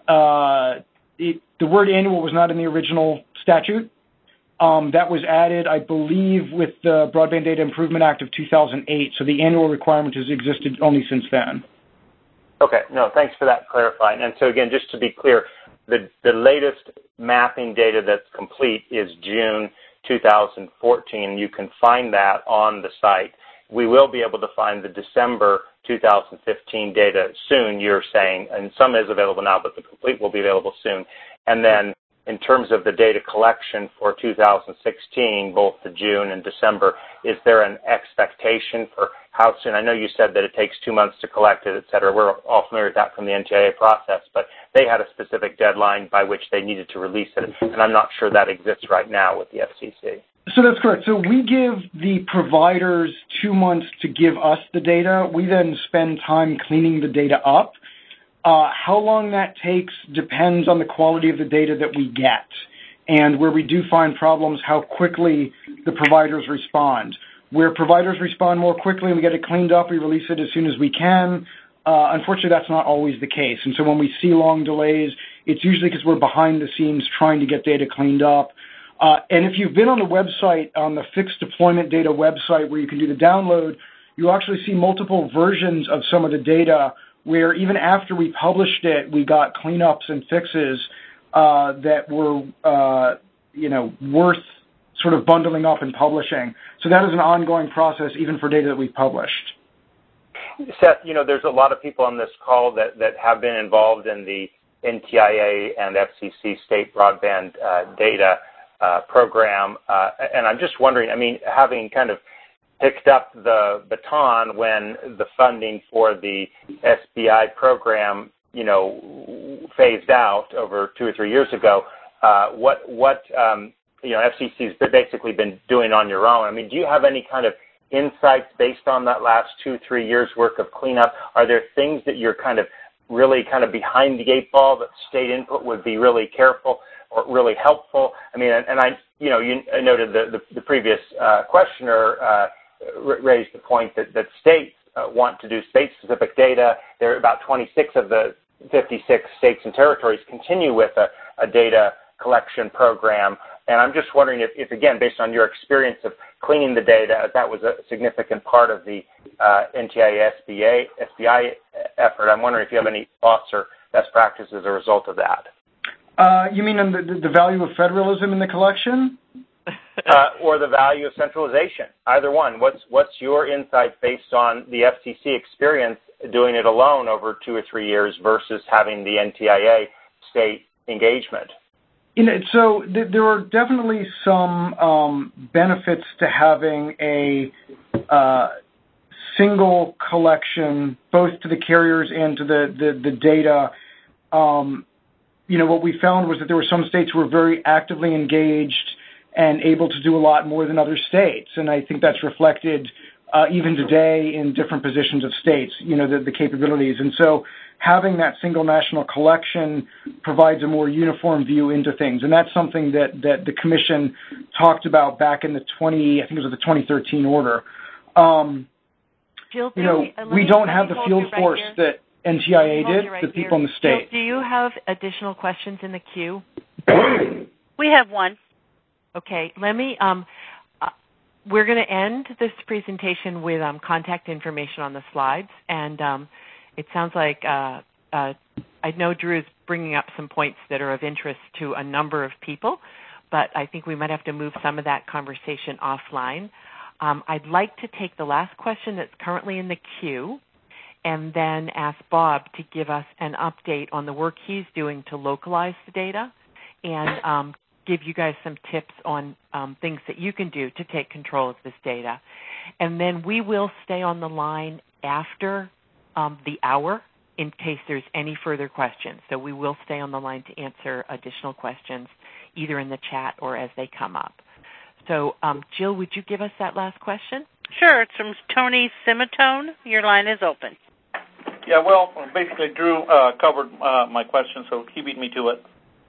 the word annual was not in the original statute. That was added, I believe, with the Broadband Data Improvement Act of 2008, so the annual requirement has existed only since then.
Okay, no, thanks for that clarifying. And so again, just to be clear, the latest mapping data that's complete is June 2014. You can find that on the site. We will be able to find the December 2015 data soon, you're saying, and some is available now, but the complete will be available soon. And then in terms of the data collection for 2016, both the June and December, is there an expectation for how soon? I know you said that it takes 2 months to collect it, et cetera. We're all familiar with that from the NTIA process, but they had a specific deadline by which they needed to release it, and I'm not sure that exists right now with the FCC.
So that's correct. So we give the providers 2 months to give us the data. We then spend time cleaning the data up. How long that takes depends on the quality of the data that we get. And where we do find problems, how quickly the providers respond. Where providers respond more quickly and we get it cleaned up, we release it as soon as we can. Unfortunately, that's not always the case. And so when we see long delays, it's usually because we're behind the scenes trying to get data cleaned up. And if you've been on the website, on the fixed deployment data website where you can do the download, you'll actually see multiple versions of some of the data where even after we published it, we got cleanups and fixes that were, worth sort of bundling up and publishing. So that is an ongoing process even for data that we've published.
Seth, there's a lot of people on this call that have been involved in the NTIA and FCC state broadband data program, and I'm just wondering, having kind of picked up the baton when the funding for the SBI program, phased out over 2 or 3 years ago, what FCC's basically been doing on your own. Do you have any kind of insights based on that last 2-3 years work of cleanup? Are there things that you're really behind the 8 ball that state input would be really careful or really helpful? I noted the previous questioner raised the point that states want to do state-specific data. There are about 26 of the 56 states and territories continue with a data collection program. And I'm just wondering if, again, based on your experience of cleaning the data, that was a significant part of the NTIA SBI effort. I'm wondering if you have any thoughts or best practices as a result of that.
You mean on the value of federalism in the collection?
Or the value of centralization, either one. What's your insight based on the FCC experience doing it alone over 2 or 3 years versus having the NTIA state engagement?
So there are definitely some benefits to having a single collection, both to the carriers and to the data. What we found was that there were some states who were very actively engaged and able to do a lot more than other states. And I think that's reflected even today in different positions of states, the capabilities. And so having that single national collection provides a more uniform view into things. And that's something that the Commission talked about back in the 2013 order.
Jill,
we don't have the field force that NTIA did, the people in the state.
Jill, do you have additional questions in the queue?
We have one.
Okay, let me, we're going to end this presentation with contact information on the slides, and it sounds like, I know Drew is bringing up some points that are of interest to a number of people, but I think we might have to move some of that conversation offline. I'd like to take the last question that's currently in the queue, and then ask Bob to give us an update on the work he's doing to localize the data, and give you guys some tips on things that you can do to take control of this data. And then we will stay on the line after the hour in case there's any further questions. So we will stay on the line to answer additional questions either in the chat or as they come up. So Jill, would you give us that last question?
Sure. It's from Tony Simatone. Your line is open.
Yeah, well, basically Drew covered my question, so he beat me to it.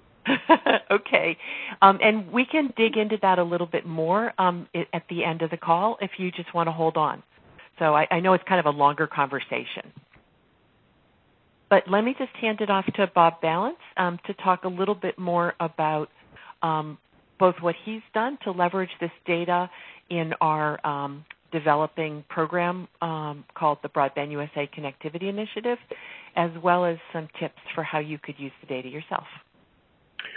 Okay. And we can dig into that a little bit more at the end of the call if you just want to hold on. So I know it's kind of a longer conversation. But let me just hand it off to Bob Balance to talk a little bit more about both what he's done to leverage this data in our developing program called the Broadband USA Connectivity Initiative, as well as some tips for how you could use the data yourself.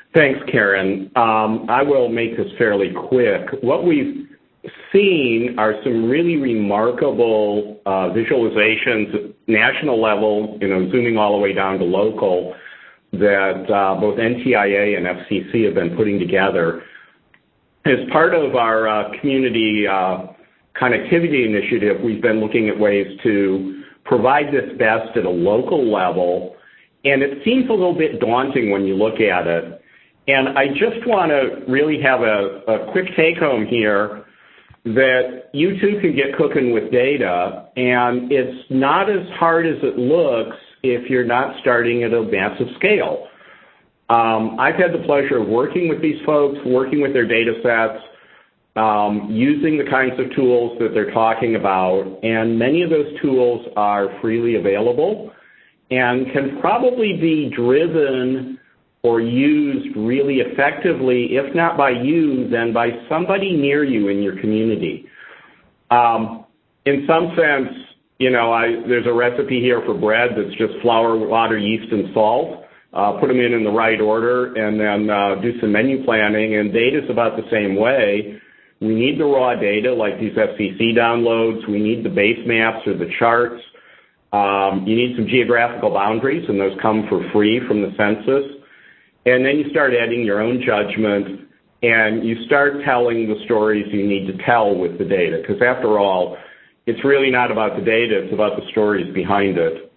Thanks, Karen. I will make this fairly quick. What we've seen are some really remarkable visualizations at national level, zooming all the way down to local, that both NTIA and FCC have been putting together. As part of our community connectivity initiative, we've been looking at ways to provide this best at a local level, and it seems a little bit daunting when you look at it. And I just want to really have a quick take-home here that you too can get cooking with data, and it's not as hard as it looks if you're not starting at a massive scale. I've had the pleasure of working with these folks, working with their data sets, using the kinds of tools that they're talking about, and many of those tools are freely available and can probably be driven or used really effectively, if not by you, then by somebody near you in your community. In some sense, there's a recipe here for bread that's just flour, water, yeast, and salt. Put them in the right order, and then do some menu planning, and data's about the same way. We need the raw data, like these FCC downloads. We need the base maps or the charts. You need some geographical boundaries, and those come for free from the census. And then you start adding your own judgment, and you start telling the stories you need to tell with the data, because after all, it's really not about the data, it's about the stories behind it.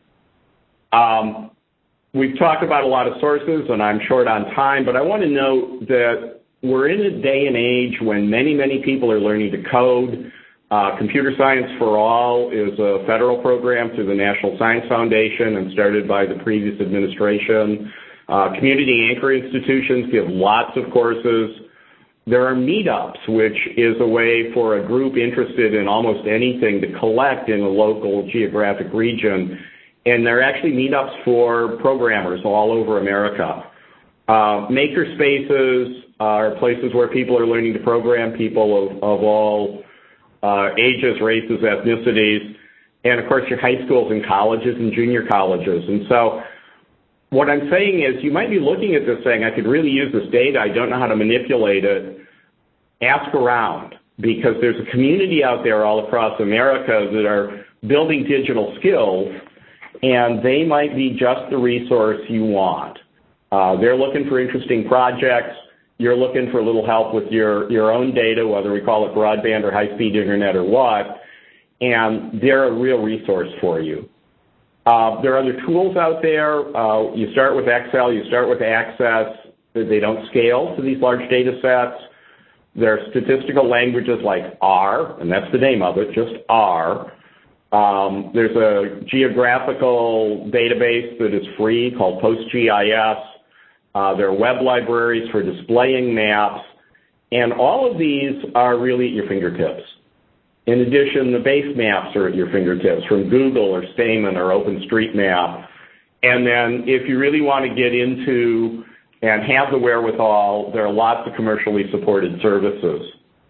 We've talked about a lot of sources, and I'm short on time, but I want to note that we're in a day and age when many, many people are learning to code. Computer Science for All is a federal program through the National Science Foundation and started by the previous administration. Community anchor institutions give lots of courses. There are meetups, which is a way for a group interested in almost anything to collect in a local geographic region. And there are actually meetups for programmers all over America. Maker spaces are places where people are learning to program, people of all ages, races, ethnicities, and of course your high schools and colleges and junior colleges. And so what I'm saying is you might be looking at this saying, I could really use this data, I don't know how to manipulate it. Ask around, because there's a community out there all across America that are building digital skills, and they might be just the resource you want. They're looking for interesting projects. You're looking for a little help with your own data, whether we call it broadband or high-speed internet or what, and they're a real resource for you. There are other tools out there. You start with Excel, you start with Access. They don't scale to these large data sets. There are statistical languages like R, and that's the name of it, just R. There's a geographical database that is free called PostGIS. There are web libraries for displaying maps, and all of these are really at your fingertips. In addition, the base maps are at your fingertips from Google or Stamen or OpenStreetMap. And then if you really want to get into and have the wherewithal, there are lots of commercially supported services.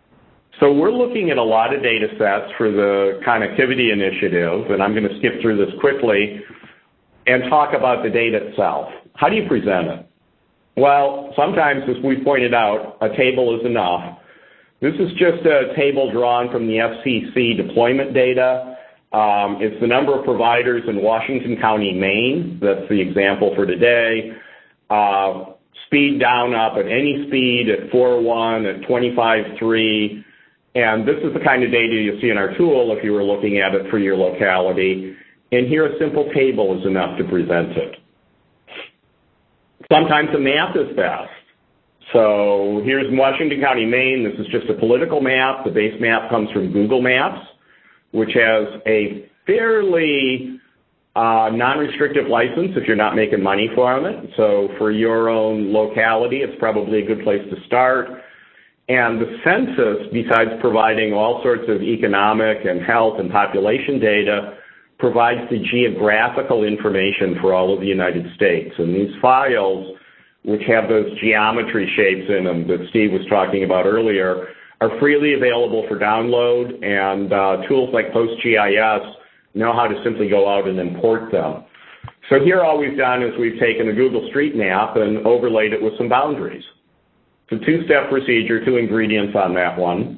So we're looking at a lot of data sets for the connectivity initiative, and I'm going to skip through this quickly and talk about the data itself. How do you present it? Well, sometimes, as we pointed out, a table is enough. This is just a table drawn from the FCC deployment data. It's the number of providers in Washington County, Maine. That's the example for today. Speed down up at any speed at 4.1, at 25.3. And this is the kind of data you'll see in our tool if you were looking at it for your locality. And here a simple table is enough to present it. Sometimes a map is best. So here's Washington County, Maine. This is just a political map. The base map comes from Google Maps, which has a fairly non-restrictive license if you're not making money from it. So for your own locality, it's probably a good place to start. And the census, besides providing all sorts of economic and health and population data, provides the geographical information for all of the United States. And these files, which have those geometry shapes in them that Steve was talking about earlier, are freely available for download, and tools like PostGIS know how to simply go out and import them. So here all we've done is we've taken a Google Street Map and overlaid it with some boundaries. It's a two-step procedure, 2 ingredients on that one.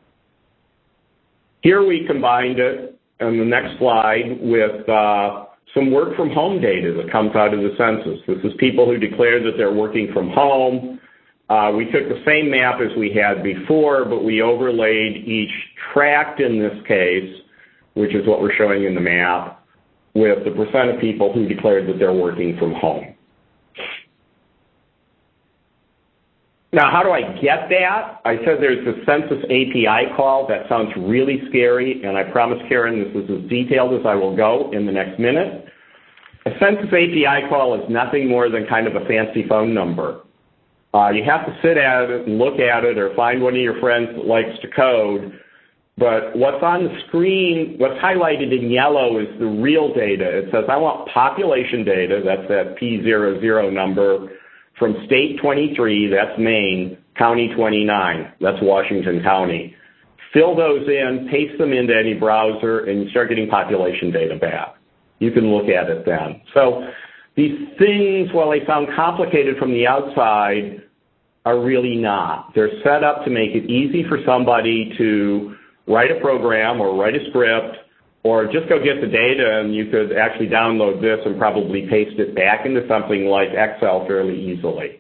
Here we combined it on the next slide with some work from home data that comes out of the census. This is people who declare that they're working from home. We took the same map as we had before, but we overlaid each tract in this case, which is what we're showing in the map, with the percent of people who declared that they're working from home. Now, how do I get that? I said there's the Census API call. That sounds really scary, and I promise, Karen, this is as detailed as I will go in the next minute. A Census API call is nothing more than kind of a fancy phone number. You have to sit at it and look at it or find one of your friends that likes to code. But what's on the screen, what's highlighted in yellow is the real data. It says, I want population data, that's that P00 number, from state 23, that's Maine, county 29, that's Washington County. Fill those in, paste them into any browser, and you start getting population data back. You can look at it then. So these things, while they sound complicated from the outside, are really not. They're set up to make it easy for somebody to write a program or write a script or just go get the data, and you could actually download this and probably paste it back into something like Excel fairly easily.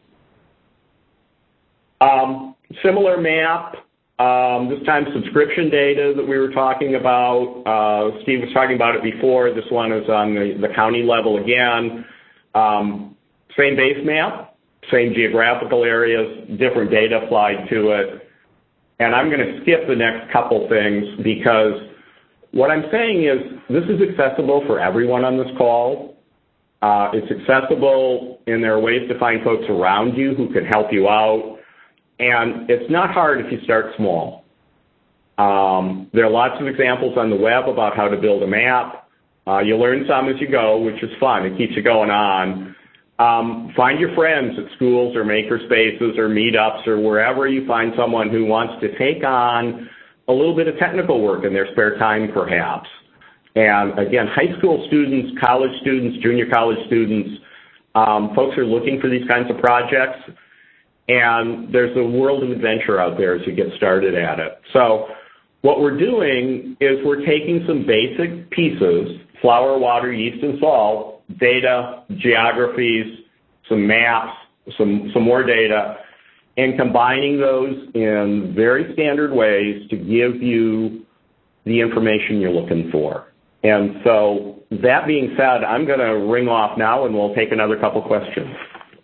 Similar map, this time subscription data that we were talking about. Steve was talking about it before. This one is on the county level again. Same base map, same geographical areas, different data applied to it. And I'm going to skip the next couple things because what I'm saying is this is accessible for everyone on this call. It's accessible, and there are ways to find folks around you who can help you out. And it's not hard if you start small. There are lots of examples on the web about how to build a map. You learn some as you go, which is fun. It keeps you going on. Find your friends at schools or makerspaces or meetups or wherever you find someone who wants to take on a little bit of technical work in their spare time, perhaps. And again, high school students, college students, junior college students, folks are looking for these kinds of projects. And there's a world of adventure out there as you get started at it. So what we're doing is we're taking some basic pieces, flour, water, yeast, and salt, data, geographies, some maps, some more data, and combining those in very standard ways to give you the information you're looking for. And so that being said, I'm going to ring off now, and we'll take another couple questions.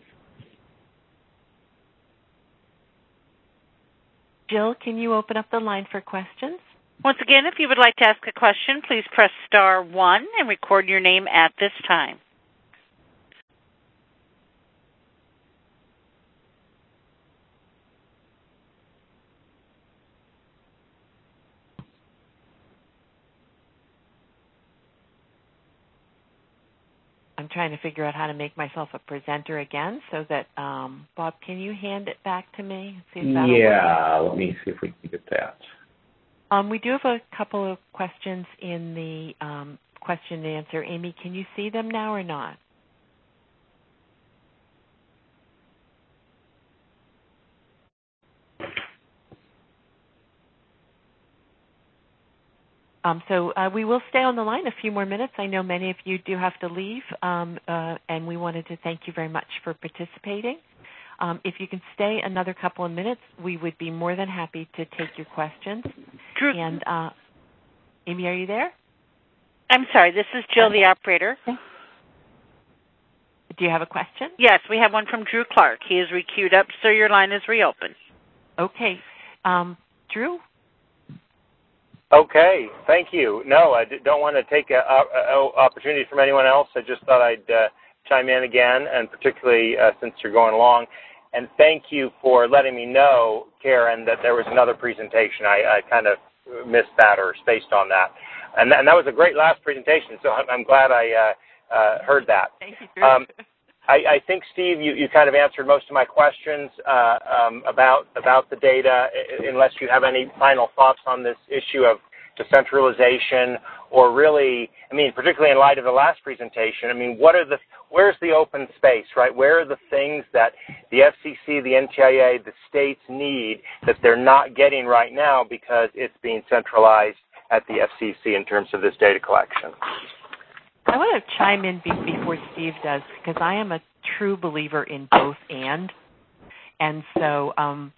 Jill, can you open up the line for questions?
Once again, if you would like to ask a question, please press *1 and record your name at this time.
I'm trying to figure out how to make myself a presenter again so that, Bob, can you hand it back to me? See if that'll work?
Let me see if we can get that.
We do have a couple of questions in the question and answer. Amy, can you see them now or not? So we will stay on the line a few more minutes. I know many of you do have to leave, and we wanted to thank you very much for participating. If you can stay another couple of minutes, we would be more than happy to take your questions.
Drew.
And Amy, are you there?
I'm sorry, this is Jill, the operator.
Do you have a question?
Yes, we have one from Drew Clark. He is requeued up, so your line is reopened.
Okay. Drew?
Okay, thank you. No, I don't want to take an opportunity from anyone else. I just thought I'd chime in again, and particularly since you're going along. And thank you for letting me know, Karen, that there was another presentation. I kind of missed that or spaced on that. And that was a great last presentation, so I'm glad I heard that.
Thank you, Drew.
I think, Steve, you kind of answered most of my questions about the data, unless you have any final thoughts on this issue of decentralization, or really, I mean, particularly in light of the last presentation, I mean, where's the open space, right? Where are the things that the FCC, the NTIA, the states need that they're not getting right now because it's being centralized at the FCC in terms of this data collection?
I want to chime in before Steve does, because I am a true believer in both and so,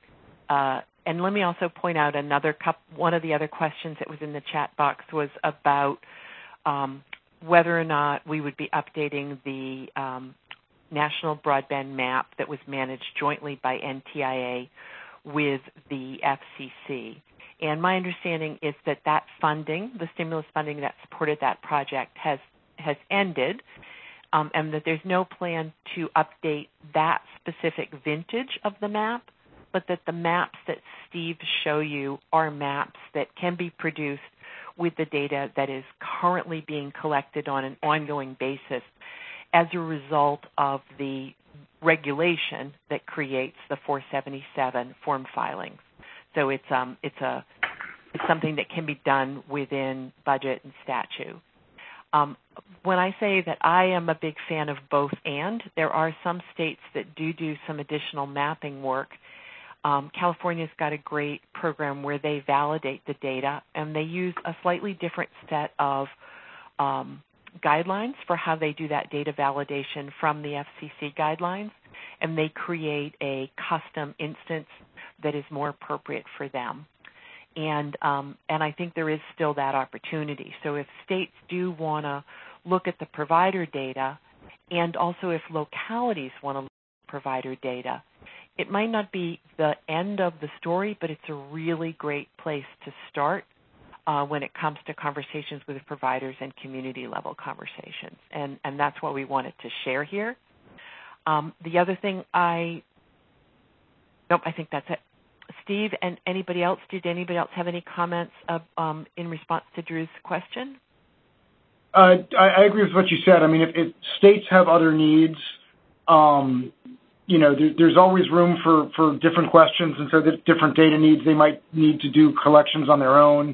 and let me also point out one of the other questions that was in the chat box was about whether or not we would be updating the national broadband map that was managed jointly by NTIA with the FCC. And my understanding is that funding, the stimulus funding that supported that project, has ended, and that there's no plan to update that specific vintage of the map, but that the maps that Steve show you are maps that can be produced with the data that is currently being collected on an ongoing basis as a result of the regulation that creates the 477 form filings. So it's something that can be done within budget and statute. When I say that I am a big fan of both and, there are some states that do some additional mapping work. California's got a great program where they validate the data, and they use a slightly different set of guidelines for how they do that data validation from the FCC guidelines, and they create a custom instance that is more appropriate for them. And I think there is still that opportunity. So if states do want to look at the provider data, and also if localities want to look at provider data, it might not be the end of the story, but it's a really great place to start when it comes to conversations with providers and community-level conversations. And that's what we wanted to share here. The other thing I think that's it. Steve and anybody else, did anybody else have any comments in response to Drew's question?
I agree with what you said. I mean, if states have other needs, there's always room for different questions, and so the different data needs, they might need to do collections on their own.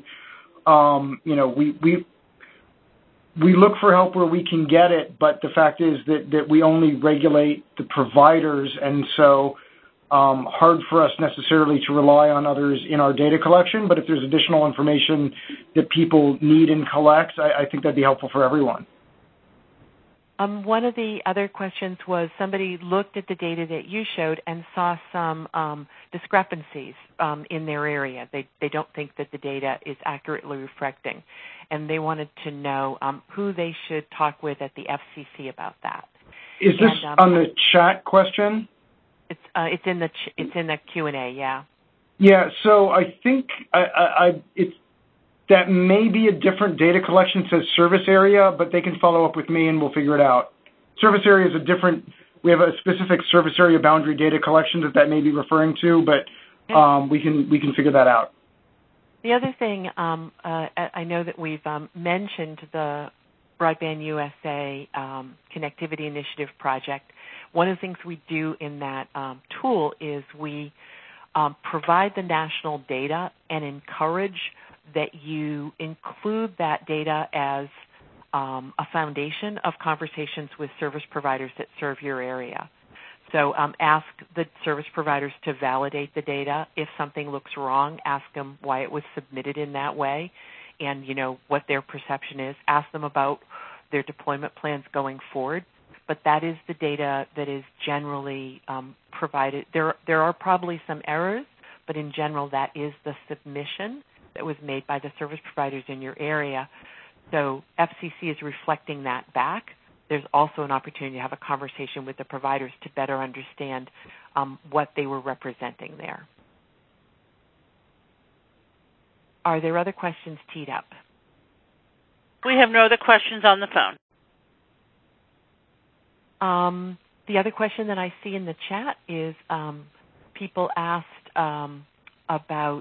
We look for help where we can get it, but the fact is that we only regulate the providers, and so hard for us necessarily to rely on others in our data collection, but if there's additional information that people need and collect, I think that'd be helpful for everyone.
One of the other questions was somebody looked at the data that you showed and saw some discrepancies in their area. They don't think that the data is accurately reflecting, and they wanted to know who they should talk with at the FCC about that.
Is this on the chat question?
It's in the Q&A, yeah.
Yeah, so I think that may be a different data collection. It says service area, but they can follow up with me and we'll figure it out. Service area is we have a specific service area boundary data collection that may be referring to, but we can figure that out.
The other thing, I know that we've mentioned the Broadband USA Connectivity Initiative project. One of the things we do in that tool is we provide the national data and encourage that you include that data as a foundation of conversations with service providers that serve your area. So ask the service providers to validate the data. If something looks wrong, ask them why it was submitted in that way and, what their perception is. Ask them about their deployment plans going forward. But that is the data that is generally provided. There are probably some errors, but in general, that is the submission that was made by the service providers in your area. So FCC is reflecting that back. There's also an opportunity to have a conversation with the providers to better understand what they were representing there. Are there other questions teed up?
We have no other questions on the phone.
The other question that I see in the chat is people asked about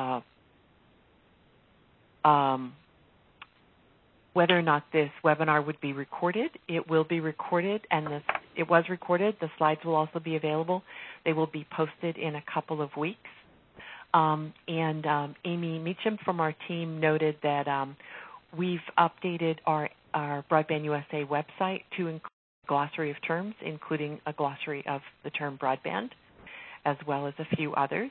whether or not this webinar would be recorded. It will be recorded, and it was recorded. The slides will also be available. They will be posted in a couple of weeks. And Amy Meacham from our team noted that we've updated our Broadband USA website to include a glossary of terms, including a glossary of the term broadband, as well as a few others.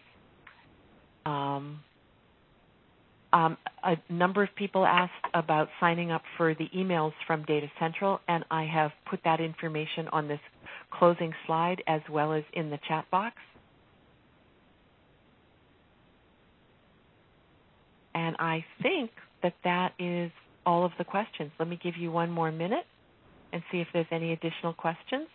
A number of people asked about signing up for the emails from Data Central, and I have put that information on this closing slide as well as in the chat box. And I think that is all of the questions. Let me give you one more minute and see if there's any additional questions.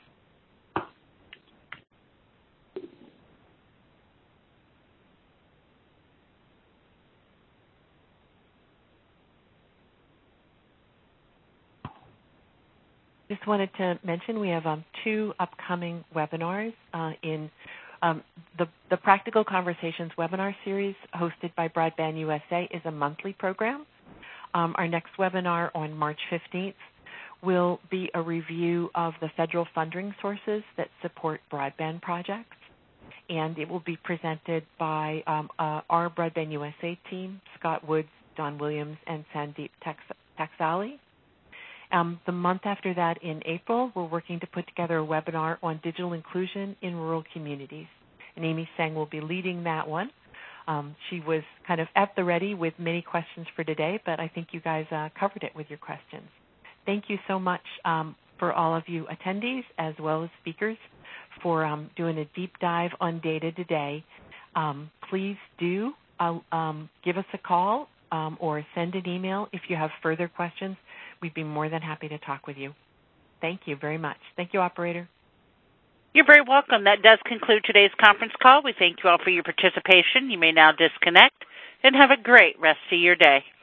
Just wanted to mention we have 2 upcoming webinars in the Practical Conversations webinar series hosted by Broadband USA is a monthly program. Our next webinar on March 15th will be a review of the federal funding sources that support broadband projects, and it will be presented by our Broadband USA team, Scott Woods, Don Williams, and Sandeep Taksali. The month after that, in April, we're working to put together a webinar on digital inclusion in rural communities. And Amy Seng will be leading that one. She was kind of at the ready with many questions for today, but I think you guys covered it with your questions. Thank you so much for all of you attendees as well as speakers for doing a deep dive on data today. Please do give us a call or send an email if you have further questions. We'd be more than happy to talk with you. Thank you very much. Thank you, operator.
You're very welcome. That does conclude today's conference call. We thank you all for your participation. You may now disconnect and have a great rest of your day.